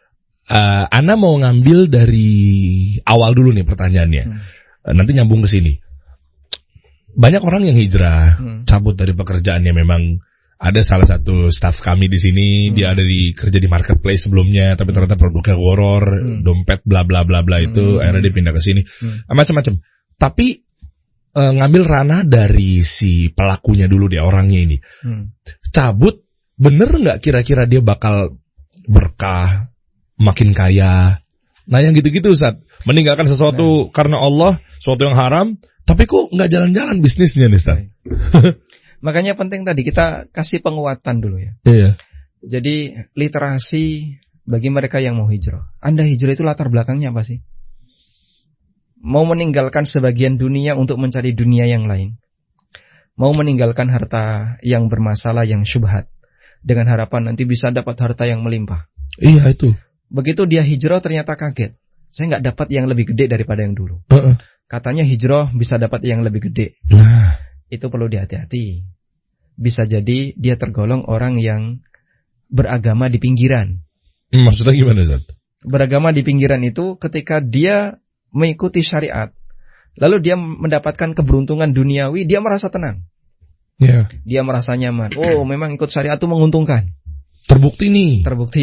Ana mau ngambil dari awal dulu nih pertanyaannya. Nanti nyambung ke sini. Banyak orang yang hijrah, cabut dari pekerjaannya. Memang ada salah satu staf kami di sini, dia ada kerja di marketplace sebelumnya, tapi ternyata produknya horor, dompet bla bla bla bla itu, akhirnya dia pindah ke sini, macam-macam. Tapi ngambil ranah dari si pelakunya dulu dia, orangnya ini. Cabut, bener nggak kira-kira dia bakal berkah, makin kaya? Nah yang gitu-gitu Ustaz, meninggalkan sesuatu karena Allah, sesuatu yang haram, tapi kok nggak jalan-jalan bisnisnya nih Ustaz? Makanya penting tadi kita kasih penguatan dulu ya. Iya. Jadi literasi bagi mereka yang mau hijrah. Anda hijrah itu latar belakangnya apa sih? Mau meninggalkan sebagian dunia untuk mencari dunia yang lain. Mau meninggalkan harta yang bermasalah, yang syubhat, dengan harapan nanti bisa dapat harta yang melimpah. Iya itu. Begitu dia hijrah ternyata kaget. Saya nggak dapat yang lebih gede daripada yang dulu. Katanya hijrah bisa dapat yang lebih gede. Nah. Itu perlu dihati-hati. Bisa jadi dia tergolong orang yang beragama di pinggiran. Maksudnya gimana, Zat? Beragama di pinggiran itu ketika dia mengikuti syariat, lalu dia mendapatkan keberuntungan duniawi, dia merasa tenang. Yeah. Dia merasa nyaman. Oh, memang ikut syariat itu menguntungkan. Terbukti ini.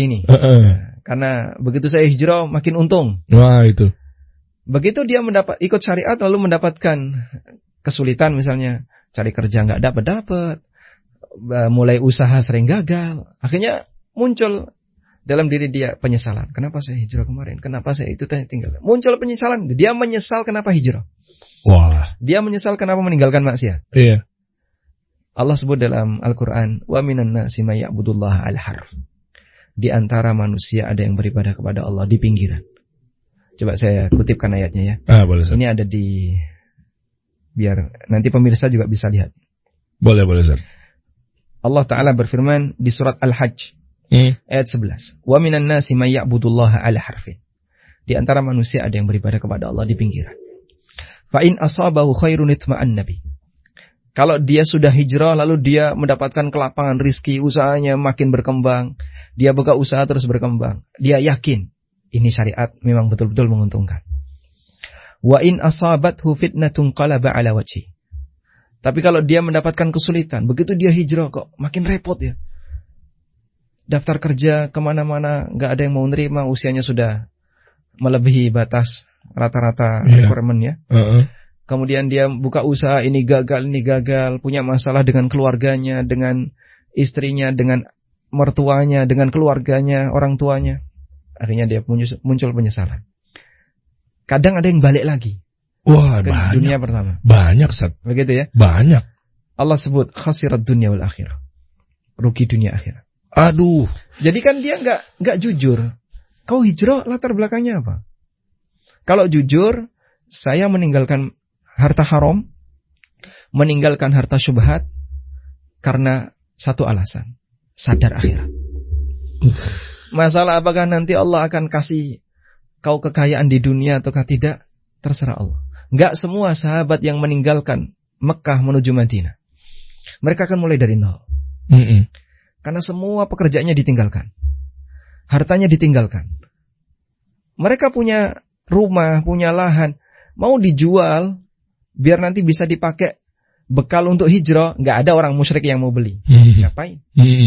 Karena begitu saya hijrah makin untung. Wah, itu. Begitu dia ikut syariat lalu mendapatkan kesulitan, misalnya cari kerja nggak dapat, mulai usaha sering gagal, akhirnya muncul dalam diri dia penyesalan. Kenapa saya hijrah kemarin? Kenapa saya itu tinggal? Muncul penyesalan. Dia menyesal kenapa hijrah. Wah. Dia menyesal kenapa meninggalkan maksiat. Iya. Allah sebut dalam Al-Quran, wa minan nasi may ya'budullaha al-harf. Di antara manusia ada yang beribadah kepada Allah di pinggiran. Coba saya kutipkan ayatnya ya. Boleh. Ini ada di, biar nanti pemirsa juga bisa lihat. Boleh, Ustaz. Allah Ta'ala berfirman di surat Al-Hajj, ayat 11. Wa minan nasi may ya'budullaha ala harfin. Di antara manusia ada yang beribadah kepada Allah di pinggiran. Fa in asabahu khairun itma'anna bi. Kalau dia sudah hijrah lalu dia mendapatkan kelapangan rizki, usahanya makin berkembang, dia buka usaha terus berkembang, dia yakin ini syariat memang betul-betul menguntungkan. Wa in asabathu fitnatun qalaba ala wajhi. Tapi kalau dia mendapatkan kesulitan, begitu dia hijrah kok makin repot ya. Daftar kerja kemana-mana nggak ada yang mau nerima, usianya sudah melebihi batas rata-rata requirement ya. Kemudian dia buka usaha, ini gagal, punya masalah dengan keluarganya, dengan istrinya, dengan mertuanya, dengan keluarganya, orang tuanya. Akhirnya dia muncul penyesalan. Kadang ada yang balik lagi. Wah, ke banyak. Dunia pertama. Banyak, Sat. Begitu ya? Banyak. Allah sebut khasirat dunia wal akhirah. Rugi dunia akhirat. Aduh. Jadi kan dia enggak jujur. Kau hijrah latar belakangnya apa? Kalau jujur, saya meninggalkan harta haram, meninggalkan harta syubhat karena satu alasan, sadar akhirat. Masalah apakah nanti Allah akan kasih kau kekayaan di dunia ataukah tidak, terserah Allah. Enggak semua sahabat yang meninggalkan Mekah menuju Madinah, mereka akan mulai dari nol. Karena semua pekerjaannya ditinggalkan, hartanya ditinggalkan. Mereka punya rumah, punya lahan, mau dijual biar nanti bisa dipakai bekal untuk hijrah. Nggak ada orang musyrik yang mau beli. Ngapain?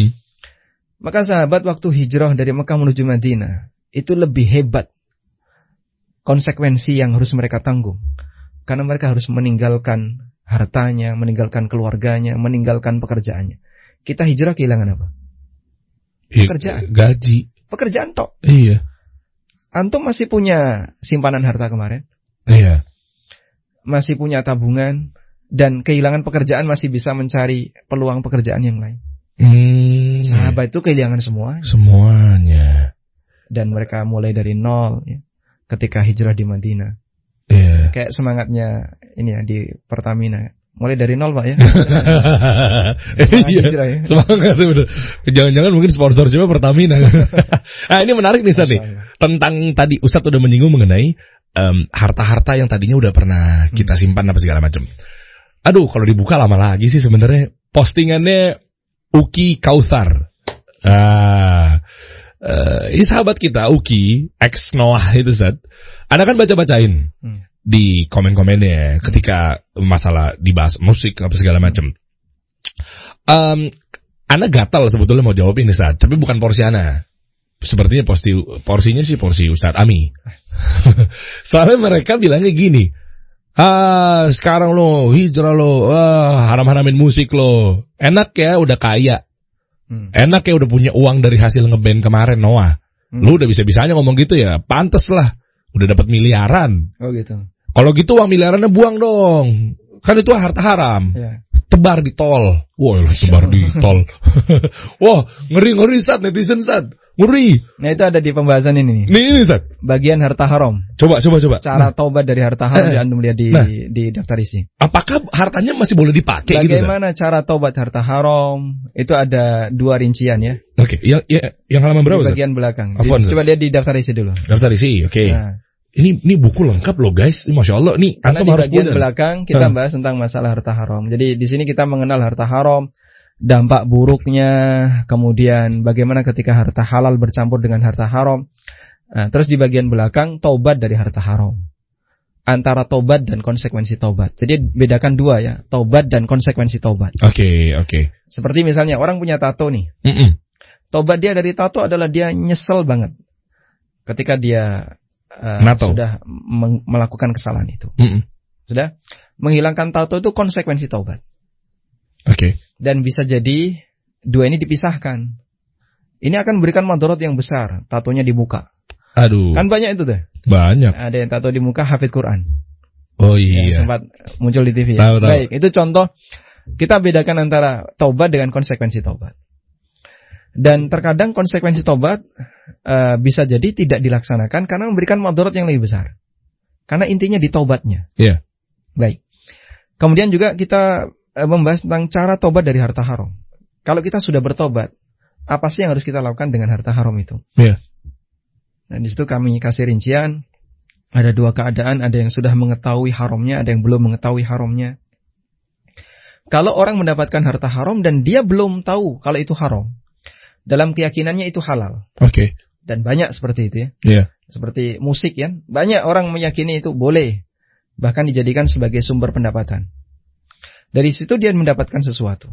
Maka sahabat waktu hijrah dari Mekah menuju Madinah itu lebih hebat konsekuensi yang harus mereka tanggung. Karena mereka harus meninggalkan hartanya, meninggalkan keluarganya, meninggalkan pekerjaannya. Kita hijrah kehilangan apa? Pekerjaan. Gaji. Pekerjaan tok. Iya. Antum masih punya simpanan harta kemarin? Iya. Masih punya tabungan, dan kehilangan pekerjaan masih bisa mencari peluang pekerjaan yang lain. Sahabat itu kehilangan semuanya. Dan mereka mulai dari nol ya, ketika hijrah di Madinah. Yeah. Kayak semangatnya ini ya di Pertamina, Mulai dari nol Pak ya. Iya, semangat bener. Jangan-jangan mungkin sponsor juga Pertamina. Nah ini menarik nih Ustaz nih. Tentang tadi Ustaz udah menyinggung mengenai harta-harta yang tadinya udah pernah kita simpan apa segala macam. Aduh kalau dibuka lama lagi sih sebenarnya. Postingannya Uki Kautsar. Ini sahabat kita Uki ex Noah itu Ustaz. Anda kan baca-bacain di komen-komennya ketika masalah dibahas musik apa segala macam. Ana gatal sebetulnya mau jawab ini Ustaz, tapi bukan porsi Ana. Sepertinya porsinya sih porsi Ustaz Ami. Soalnya mereka bilangnya gini, sekarang lo hijrah lo, haram-haramin musik lo, enak ya udah kaya, enak ya udah punya uang dari hasil ngeband kemarin Noah, lo udah bisa-bisanya ngomong gitu ya, pantes lah, udah dapat miliaran. Oh gitu. Kalau gitu uang miliarannya buang dong. Kan itu harta haram. Ya. Tebar di tol. Wah, tebar di tol. Wah, ngeri-ngeri Sat, netizen Sat. Ngeri. Nah, itu ada di pembahasan ini. Ini Sat. Bagian harta haram. Coba. Cara taubat dari harta haram yang Anda lihat di daftar isi. Apakah hartanya masih boleh dipakai gitu, Sat? Bagaimana cara taubat harta haram? Itu ada 2 rincian ya. Oke, yang halaman berapa, Di bagian belakang. Afwan, coba lihat di daftar isi dulu. Daftar isi, oke. Nah. Ini buku lengkap loh guys, Masya Allah. Nih, karena di bagian belakang kita bahas tentang masalah harta haram. Jadi di sini kita mengenal harta haram, dampak buruknya, kemudian bagaimana ketika harta halal bercampur dengan harta haram. Nah, terus di bagian belakang taubat dari harta haram. Antara taubat dan konsekuensi taubat. Jadi bedakan 2 ya, taubat dan konsekuensi taubat. Oke. Seperti misalnya orang punya tato nih. Taubat dia dari tato adalah dia nyesel banget ketika dia sudah melakukan kesalahan itu. Sudah menghilangkan tato itu konsekuensi taubat. Oke. Dan bisa jadi 2 ini dipisahkan. Ini akan memberikan madarat yang besar. Tatonya di muka. Aduh. Kan banyak itu deh. Banyak. Ada yang tato di muka hafid Quran. Oh iya. Yang sempat muncul di TV. Ya. Tahu. Baik, itu contoh. Kita bedakan antara taubat dengan konsekuensi taubat. Dan terkadang konsekuensi taubat bisa jadi tidak dilaksanakan karena memberikan madarat yang lebih besar. Karena intinya di taubatnya. Iya. Baik. Kemudian juga kita membahas tentang cara taubat dari harta haram. Kalau kita sudah bertobat, apa sih yang harus kita lakukan dengan harta haram itu? Iya. Nah, di situ kami kasih rincian. Ada 2 keadaan, ada yang sudah mengetahui haramnya, ada yang belum mengetahui haramnya. Kalau orang mendapatkan harta haram dan dia belum tahu kalau itu haram, dalam keyakinannya itu halal. Oke. Dan banyak seperti itu ya. Iya. Seperti musik ya. Banyak orang meyakini itu boleh. Bahkan dijadikan sebagai sumber pendapatan. Dari situ dia mendapatkan sesuatu.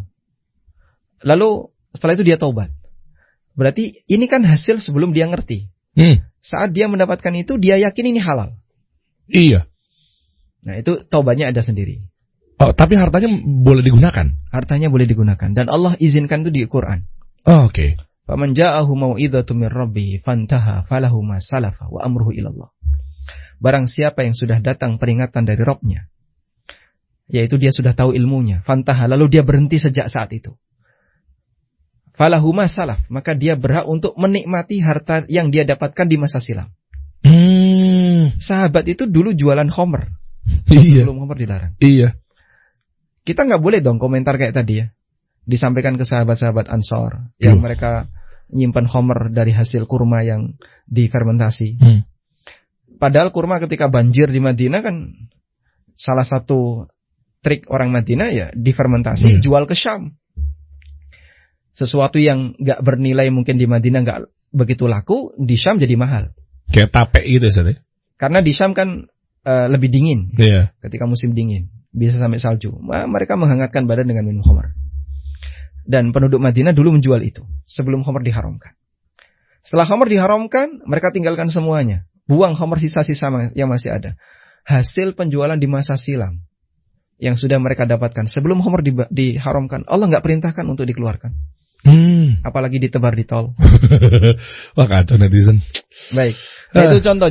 Lalu setelah itu dia taubat. Berarti ini kan hasil sebelum dia ngerti. Saat dia mendapatkan itu dia yakin ini halal. Iya. Nah itu taubatnya ada sendiri. Oh, tapi hartanya boleh digunakan? Hartanya boleh digunakan. Dan Allah izinkan itu di Quran. Oh, oke. Faman ja'ahu mau'izatu mir rabbih fantaha falahu ma salafa wa amruhu ilallah. Barang siapa yang sudah datang peringatan dari Rabb-nya, yaitu dia sudah tahu ilmunya, fantaha, lalu dia berhenti sejak saat itu. Falahu ma salaf, maka dia berhak untuk menikmati harta yang dia dapatkan di masa silam. Sahabat itu dulu jualan khamr. Iya. Sebelum khamr dilarang. Iya. Kita nggak boleh dong komentar kayak tadi ya. Disampaikan ke sahabat-sahabat Ansor yang mereka nyimpan khamr dari hasil kurma yang difermentasi. Padahal kurma ketika banjir di Madinah kan salah satu trik orang Madinah ya difermentasi, jual ke Syam. Sesuatu yang nggak bernilai mungkin di Madinah nggak begitu laku, di Syam jadi mahal. Kayak tape gitu ya. Karena di Syam kan lebih dingin. Iya. Ketika musim dingin bisa sampai salju. Mereka menghangatkan badan dengan minum khamr. Dan penduduk Madinah dulu menjual itu sebelum khamr diharamkan. Setelah khamr diharamkan, mereka tinggalkan semuanya. Buang khamr sisa-sisa yang masih ada. Hasil penjualan di masa silam yang sudah mereka dapatkan sebelum khamr diharamkan, Allah nggak perintahkan untuk dikeluarkan. Apalagi ditebar di tol. Wah kacau netizen. Baik. Nah, itu contoh.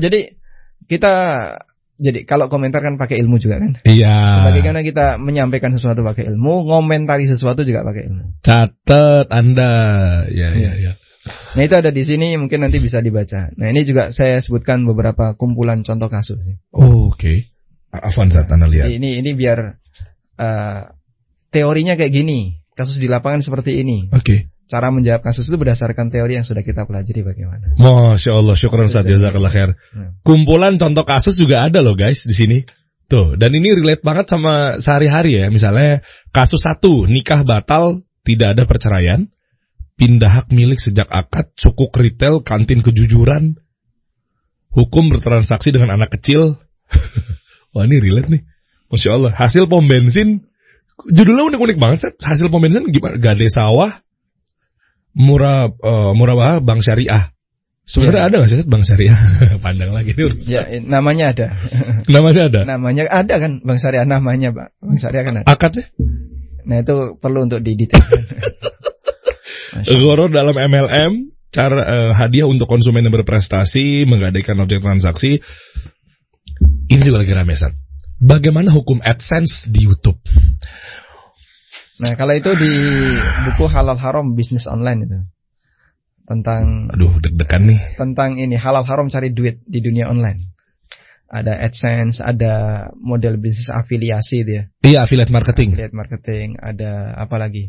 Jadi kalau komentar kan pakai ilmu juga kan? Iya. Sebagaimana kita menyampaikan sesuatu pakai ilmu, ngomentari sesuatu juga pakai ilmu. Catat Anda. Ya. Nah itu ada di sini, mungkin nanti bisa dibaca. Nah ini juga saya sebutkan beberapa kumpulan contoh kasus. Oh, oke. Afwan saat Anda lihat. Ini biar teorinya kayak gini, kasus di lapangan seperti ini. Oke. Cara menjawab kasus itu berdasarkan teori yang sudah kita pelajari bagaimana. Masya Allah, syukran Ustaz, jazakallah khair. Kumpulan contoh kasus juga ada loh guys di sini. Tuh, dan ini relate banget sama sehari-hari ya. Misalnya kasus 1, nikah batal, tidak ada perceraian, pindah hak milik sejak akad, sukuk retail, kantin kejujuran, hukum bertransaksi dengan anak kecil. Wah, ini relate nih. Masya Allah, hasil pom bensin, judulnya unik-unik banget, Set. Hasil pom bensin gimana? Gade sawah, murah bank syariah. Sebenarnya ada nggak sih bank syariah? Pandang lagi nih. Ya, namanya ada. Namanya ada. Namanya ada kan bank syariah, namanya Pak. Bank syariah kan ada. Akadnya? Nah itu perlu untuk didetailkan. Goro dalam MLM, cara hadiah untuk konsumen yang berprestasi, menggadaikan objek transaksi. Ini juga lagi rame, San. Bagaimana hukum AdSense di YouTube? Nah, kalau itu di buku Halal Haram Bisnis Online itu. Tentang deg-degan nih. Tentang ini halal haram cari duit di dunia online. Ada AdSense, ada model bisnis afiliasi dia. Iya, affiliate marketing. Affiliate marketing, ada apa lagi?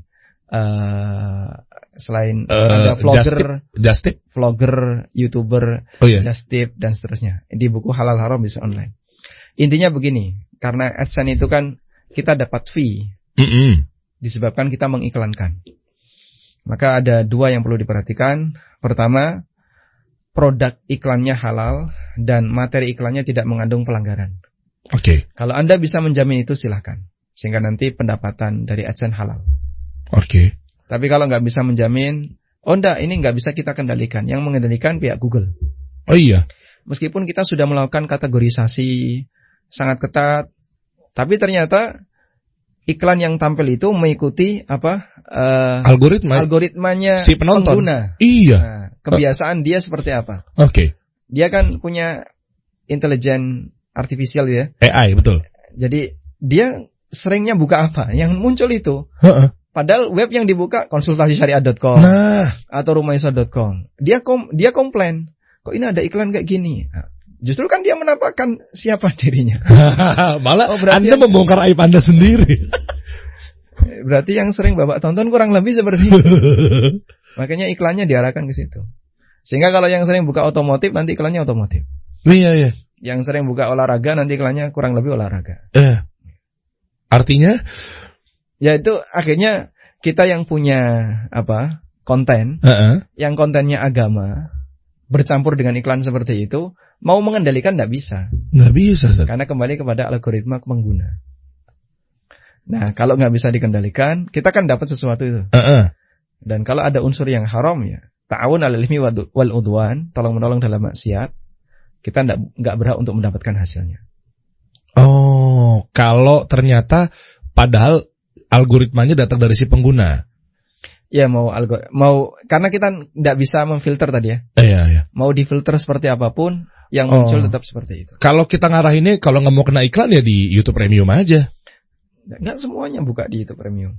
Selain ada vlogger, Just Tip, vlogger, YouTuber, Just Tip dan seterusnya. Di buku Halal Haram Bisnis Online. Intinya begini, karena AdSense itu kan kita dapat fee. Disebabkan kita mengiklankan. Maka ada 2 yang perlu diperhatikan. Pertama, produk iklannya halal dan materi iklannya tidak mengandung pelanggaran. Oke. Kalau Anda bisa menjamin itu silahkan. Sehingga nanti pendapatan dari AdSense halal. Oke. Tapi kalau nggak bisa menjamin, enggak, ini nggak bisa kita kendalikan. Yang mengendalikan pihak Google. Oh iya. Meskipun kita sudah melakukan kategorisasi sangat ketat, tapi ternyata iklan yang tampil itu mengikuti algoritmanya si penonton. Pengguna. Iya. Nah, kebiasaan dia seperti apa? Oke. Dia kan punya intelijen artifisial ya. AI, betul. Jadi dia seringnya buka apa? Yang muncul itu. Padahal web yang dibuka konsultasisyariah.com atau rumaisa.com. Dia komplain. Kok ini ada iklan kayak gini? Nah, justru kan dia menampakkan siapa dirinya. Malah Anda membongkar aib Anda sendiri. Berarti yang sering Bapak tonton kurang lebih seperti itu. Makanya iklannya diarahkan ke situ. Sehingga kalau yang sering buka otomotif, nanti iklannya otomotif. Iya. Yang sering buka olahraga, nanti iklannya kurang lebih olahraga. Artinya? Ya itu akhirnya kita yang punya konten, yang kontennya agama, bercampur dengan iklan seperti itu, mau mengendalikan nggak bisa. Nggak bisa, Ustaz. Karena kembali kepada algoritma pengguna. Nah, kalau nggak bisa dikendalikan, kita kan dapat sesuatu itu. Dan kalau ada unsur yang haram ya, ta'awun 'alal itsmi wal 'udwan, tolong-menolong dalam maksiat, kita nggak berhak untuk mendapatkan hasilnya. Oh, kalau ternyata padahal algoritmanya datang dari si pengguna. Ya mau karena kita nggak bisa memfilter tadi ya. Iya. Mau difilter seperti apapun, yang muncul tetap seperti itu. Kalau kita ngarahinnya, kalau nggak mau kena iklan ya di YouTube Premium aja. Nggak semuanya buka di YouTube Premium.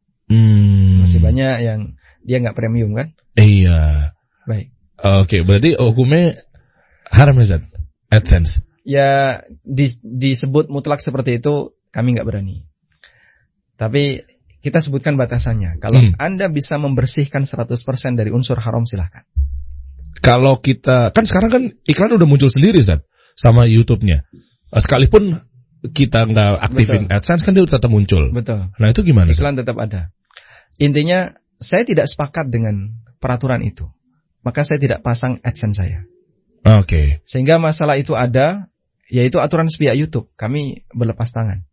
Masih banyak yang dia nggak premium kan? Iya. Baik. Oke, berarti hukumnya haram ya, AdSense. Ya disebut mutlak seperti itu kami nggak berani. Tapi kita sebutkan batasannya. Kalau Anda bisa membersihkan 100% dari unsur haram, silahkan. Kalau kita, kan sekarang kan iklan udah muncul sendiri, Zat, sama YouTube-nya. Sekalipun kita nggak aktifin AdSense, kan dia tetap muncul. Betul. Nah itu gimana? Iklan tetap ada. Intinya, saya tidak sepakat dengan peraturan itu. Maka saya tidak pasang AdSense saya. Oke. Sehingga masalah itu ada, yaitu aturan sepihak YouTube. Kami berlepas tangan.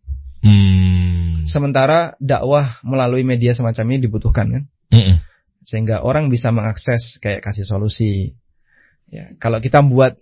Sementara dakwah melalui media semacam ini dibutuhkan kan? Sehingga orang bisa mengakses kayak kasih solusi. Ya, kalau kita buat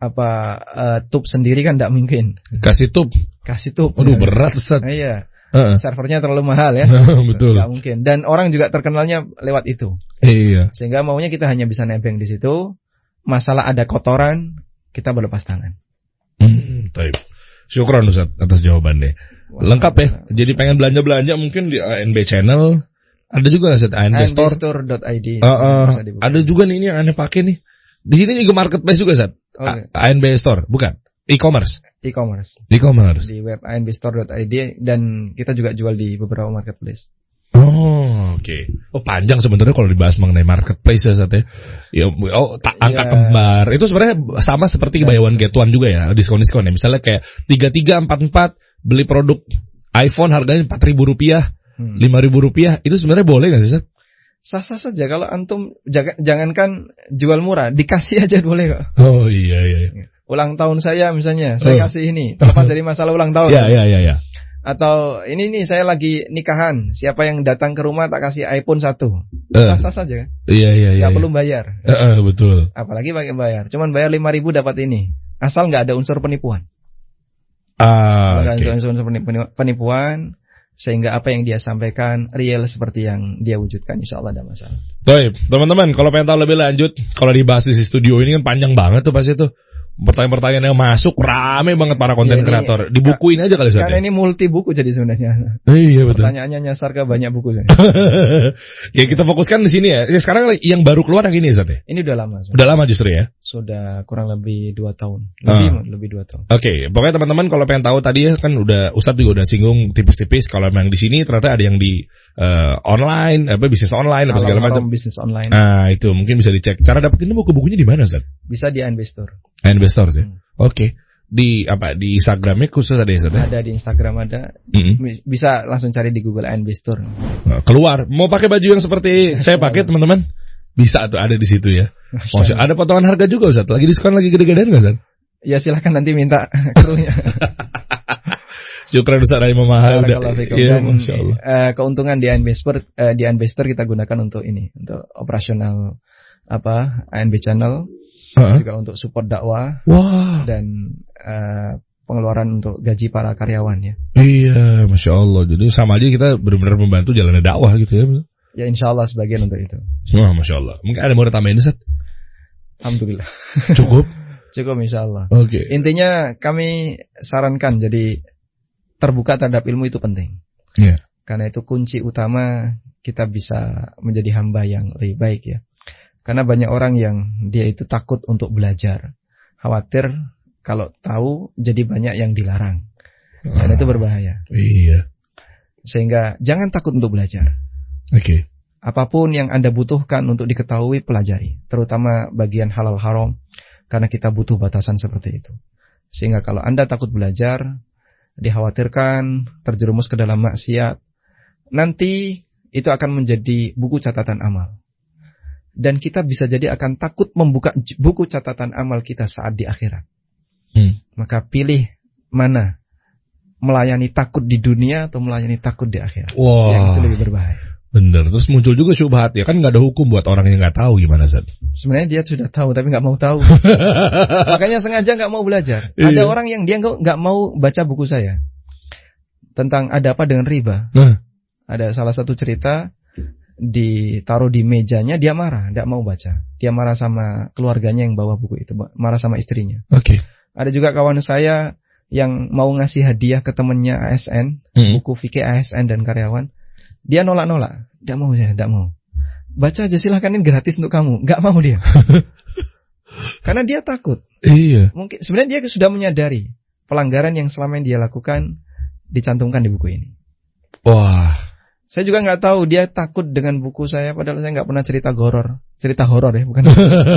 tub sendiri kan tidak mungkin. Kasih tub. Aduh berat Ustaz. Nah, iya. Servernya terlalu mahal ya. Betul. Nggak mungkin. Dan orang juga terkenalnya lewat itu. Iya. Sehingga maunya kita hanya bisa nebeng di situ. Masalah ada kotoran, kita berlepas tangan. Baik. Syukran Ustaz atas jawabannya. Lengkap ya. Jadi pengen belanja mungkin di ANB Channel. Ada juga Ustaz ANB Store. ANBstore.id. Ada juga nih ini yang aneh pakai nih. Di sini juga marketplace juga Ustaz. ANB Store, bukan? E-commerce. Di web anbstore.id, dan kita juga jual di beberapa marketplace. Oh, oke. Oh, panjang sebenarnya kalau dibahas mengenai marketplace ya, Sat, ya. Angka kembar. Itu sebenarnya sama seperti buy one get one juga ya, diskon-diskon ya. Misalnya kayak 3344 beli produk iPhone harganya Rp4.000, Rp5.000, itu sebenarnya boleh nggak sih, Sat? Sah-sah saja kalau antum jangankan jual murah, dikasih aja boleh kok. Oh iya. Ulang tahun saya misalnya, saya kasih ini, terlepas dari masalah ulang tahun. Iya. Atau ini nih saya lagi nikahan, siapa yang datang ke rumah tak kasih iPhone 1. Sah-sah saja kan? Iya. Gak perlu bayar. Betul. Apalagi pakai bayar. Cuman bayar 5.000 dapat ini. Asal nggak ada unsur penipuan. Okay. Unsur penipuan, sehingga apa yang dia sampaikan real seperti yang dia wujudkan, insyaallah ada masalah. Baik, teman-teman, kalau pengen tahu lebih lanjut, kalau dibahas di studio ini kan panjang banget tuh pasti tuh. Pertanyaan-pertanyaan yang masuk rame banget para konten kreator. Dibukuin aja kali Karena ini multi buku jadi sebenarnya. Iya betul. Pertanyaannya nyasar ke banyak buku. Ya kita fokuskan di sini ya. Sekarang yang baru keluar yang ini, Zat ya? Ini udah lama. Udah lama justru ya? Sudah kurang lebih 2 tahun. Lebih 2 tahun. Oke, pokoknya teman-teman kalau pengen tahu tadi ya kan Ustadz juga udah singgung tipis-tipis kalau memang di sini ternyata ada yang di online, bisnis online apa segala macam. Bisnis online. Nah, itu mungkin bisa dicek. Cara dapetin buku-bukunya di mana, Zat? Bisa di Anbstore. Anbstore sih. Oke. Di Instagramnya khusus ada ya, Zat? Ada di Instagram ada. Bisa langsung cari di Google Anbstore. Keluar. Mau pakai baju yang seperti saya pakai, teman-teman? Bisa tuh ada di situ ya. Ada potongan harga juga, Ustaz. Lagi diskon lagi gede-gedean enggak, Ustaz? Ya silahkan nanti minta krunya. Syukran Ustaz Rahimah Maha. Ya, masyaallah. Keuntungan di Anbstore kita gunakan untuk ini, untuk operasional ANB channel, juga untuk support dakwah. Dan pengeluaran untuk gaji para karyawan ya. Iya, Masya Allah. Jadi sama aja kita benar-benar membantu jalannya dakwah gitu ya. Ya insya Allah sebagian untuk itu. Wah, Masya Allah. Mungkin ada mau tambahin, Ustaz? Alhamdulillah. Cukup insya Allah. Oke. Intinya kami sarankan jadi terbuka terhadap ilmu itu penting. Iya. Karena itu kunci utama kita bisa menjadi hamba yang lebih baik ya. Karena banyak orang yang dia itu takut untuk belajar. Khawatir kalau tahu jadi banyak yang dilarang. Dan itu berbahaya. Iya. Sehingga jangan takut untuk belajar. Oke. Apapun yang Anda butuhkan untuk diketahui, pelajari. Terutama bagian halal haram. Karena kita butuh batasan seperti itu. Sehingga kalau Anda takut belajar, dikhawatirkan terjerumus ke dalam maksiat, nanti itu akan menjadi buku catatan amal. Dan kita bisa jadi akan takut membuka buku catatan amal kita saat di akhirat. Maka pilih mana, melayani takut di dunia atau melayani takut di akhirat. Yang itu lebih berbahaya. Bener. Terus muncul juga syubhat ya, kan nggak ada hukum buat orang yang nggak tahu gimana, Zat? Sebenarnya dia sudah tahu tapi nggak mau tahu. Makanya sengaja nggak mau belajar. Ada orang yang dia nggak mau baca buku saya tentang ada apa dengan riba. Ada salah satu cerita ditaruh di mejanya, dia marah, nggak mau baca. Dia marah sama keluarganya yang bawa buku itu, marah sama istrinya. Oke. Ada juga kawan saya yang mau ngasih hadiah ke temannya ASN, buku fikih ASN dan karyawan. Dia nolak-nolak, tidak mau. Baca aja silahkan, ini gratis untuk kamu. Nggak mau dia. Karena dia takut. Iya. Mungkin sebenarnya dia sudah menyadari pelanggaran yang selama ini dia lakukan dicantumkan di buku ini. Wah. Saya juga nggak tahu dia takut dengan buku saya, padahal saya nggak pernah cerita horor ya, bukan?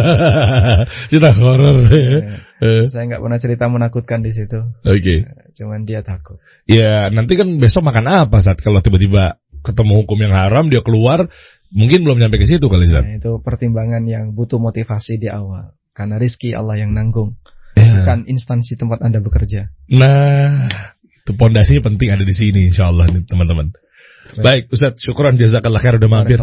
Cerita horor. Saya nggak pernah cerita menakutkan di situ. Oke. Cuman dia takut. Ya nanti kan besok makan apa, Zat? Kalau tiba-tiba ketemu hukum yang haram, dia keluar, mungkin belum nyampe ke situ kali, Zat. Nah, itu pertimbangan yang butuh motivasi di awal. Karena rizki Allah yang nanggung, bukan instansi tempat Anda bekerja. Nah, itu pondasinya penting ada di sini, insyaallah nih teman-teman. Baik, Ustaz, syukuran jazakallah khair udah mampir.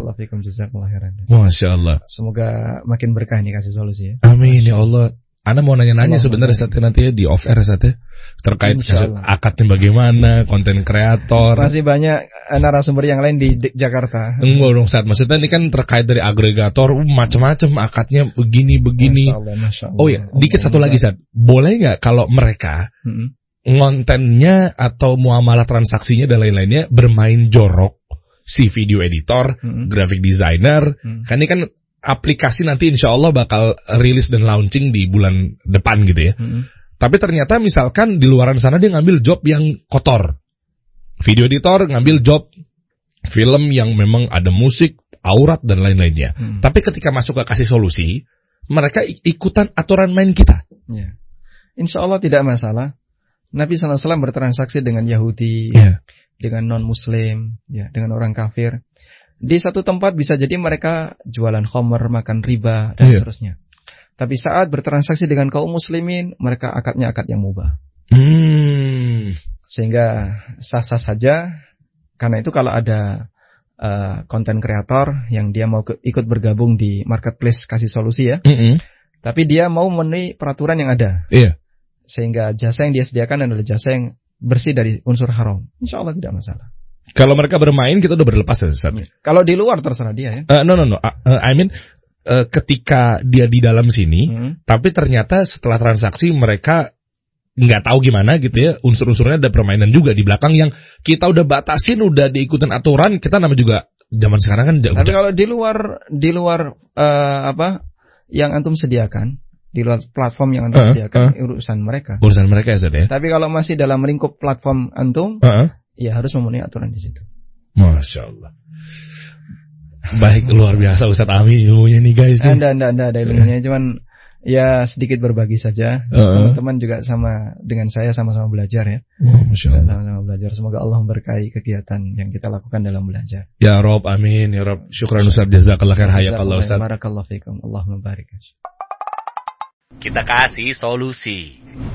Masya Allah. Semoga makin berkah nih kasih solusi ya. Amin ya Allah. Ana mau nanya-nanya sebenarnya nanti ya di off air ya, terkait akadnya bagaimana, konten kreator. Masih banyak narasumber yang lain di Jakarta. Enggak dong, Ustaz. Maksudnya ini kan terkait dari agregator, macam-macam akadnya begini. Masya Allah. Oh ya, dikit satu lagi, Ustaz. Boleh nggak kalau mereka kontennya atau muamalah transaksinya dan lain-lainnya bermain jorok, si video editor, graphic designer, kan ini kan aplikasi nanti insya Allah bakal rilis dan launching di bulan depan gitu ya. Tapi ternyata misalkan di luaran sana dia ngambil job yang kotor. Video editor ngambil job film yang memang ada musik, aurat dan lain-lainnya. Tapi ketika masuk ke kasih solusi, mereka ikutan aturan main kita. Ya. Insya Allah tidak masalah. Nabi SAW bertransaksi dengan Yahudi, dengan non-Muslim, ya, dengan orang kafir. Di satu tempat bisa jadi mereka jualan khamr, makan riba, dan seterusnya. Tapi saat bertransaksi dengan kaum muslimin, mereka akadnya akad yang mubah. Sehingga sah-sah saja. Karena itu kalau ada konten kreator yang dia mau ikut bergabung di marketplace kasih solusi ya, tapi dia mau memenuhi peraturan yang ada, sehingga jasa yang dia sediakan adalah jasa yang bersih dari unsur haram, insya Allah tidak masalah. Kalau mereka bermain kita udah berlepas ya Ustaz. Kalau di luar terserah dia ya. I mean ketika dia di dalam sini, tapi ternyata setelah transaksi mereka nggak tahu gimana gitu ya, unsur-unsurnya ada permainan juga di belakang yang kita udah batasin, udah diikutin aturan, kita namanya juga zaman sekarang kan. Tapi kalau di luar yang antum sediakan, di luar platform yang antum sediakan, urusan mereka ya Zat ya. Tapi kalau masih dalam lingkup platform antum, ya harus memenuhi aturan di situ. Masya Allah. Baik, luar biasa Ustaz Ami ilmunya nih guys. Anda ada ilmunya, cuman ya sedikit berbagi saja. Teman-teman juga sama dengan saya sama-sama belajar ya. Masya Allah. Sama-sama belajar. Semoga Allah memberkahi kegiatan yang kita lakukan dalam belajar. Ya Rob, amin ya Rob. Syukran Ustaz, jazakallah khair, hayakallah Ustaz. Barakallahu fikum. Allah membarik. Kita kasih solusi.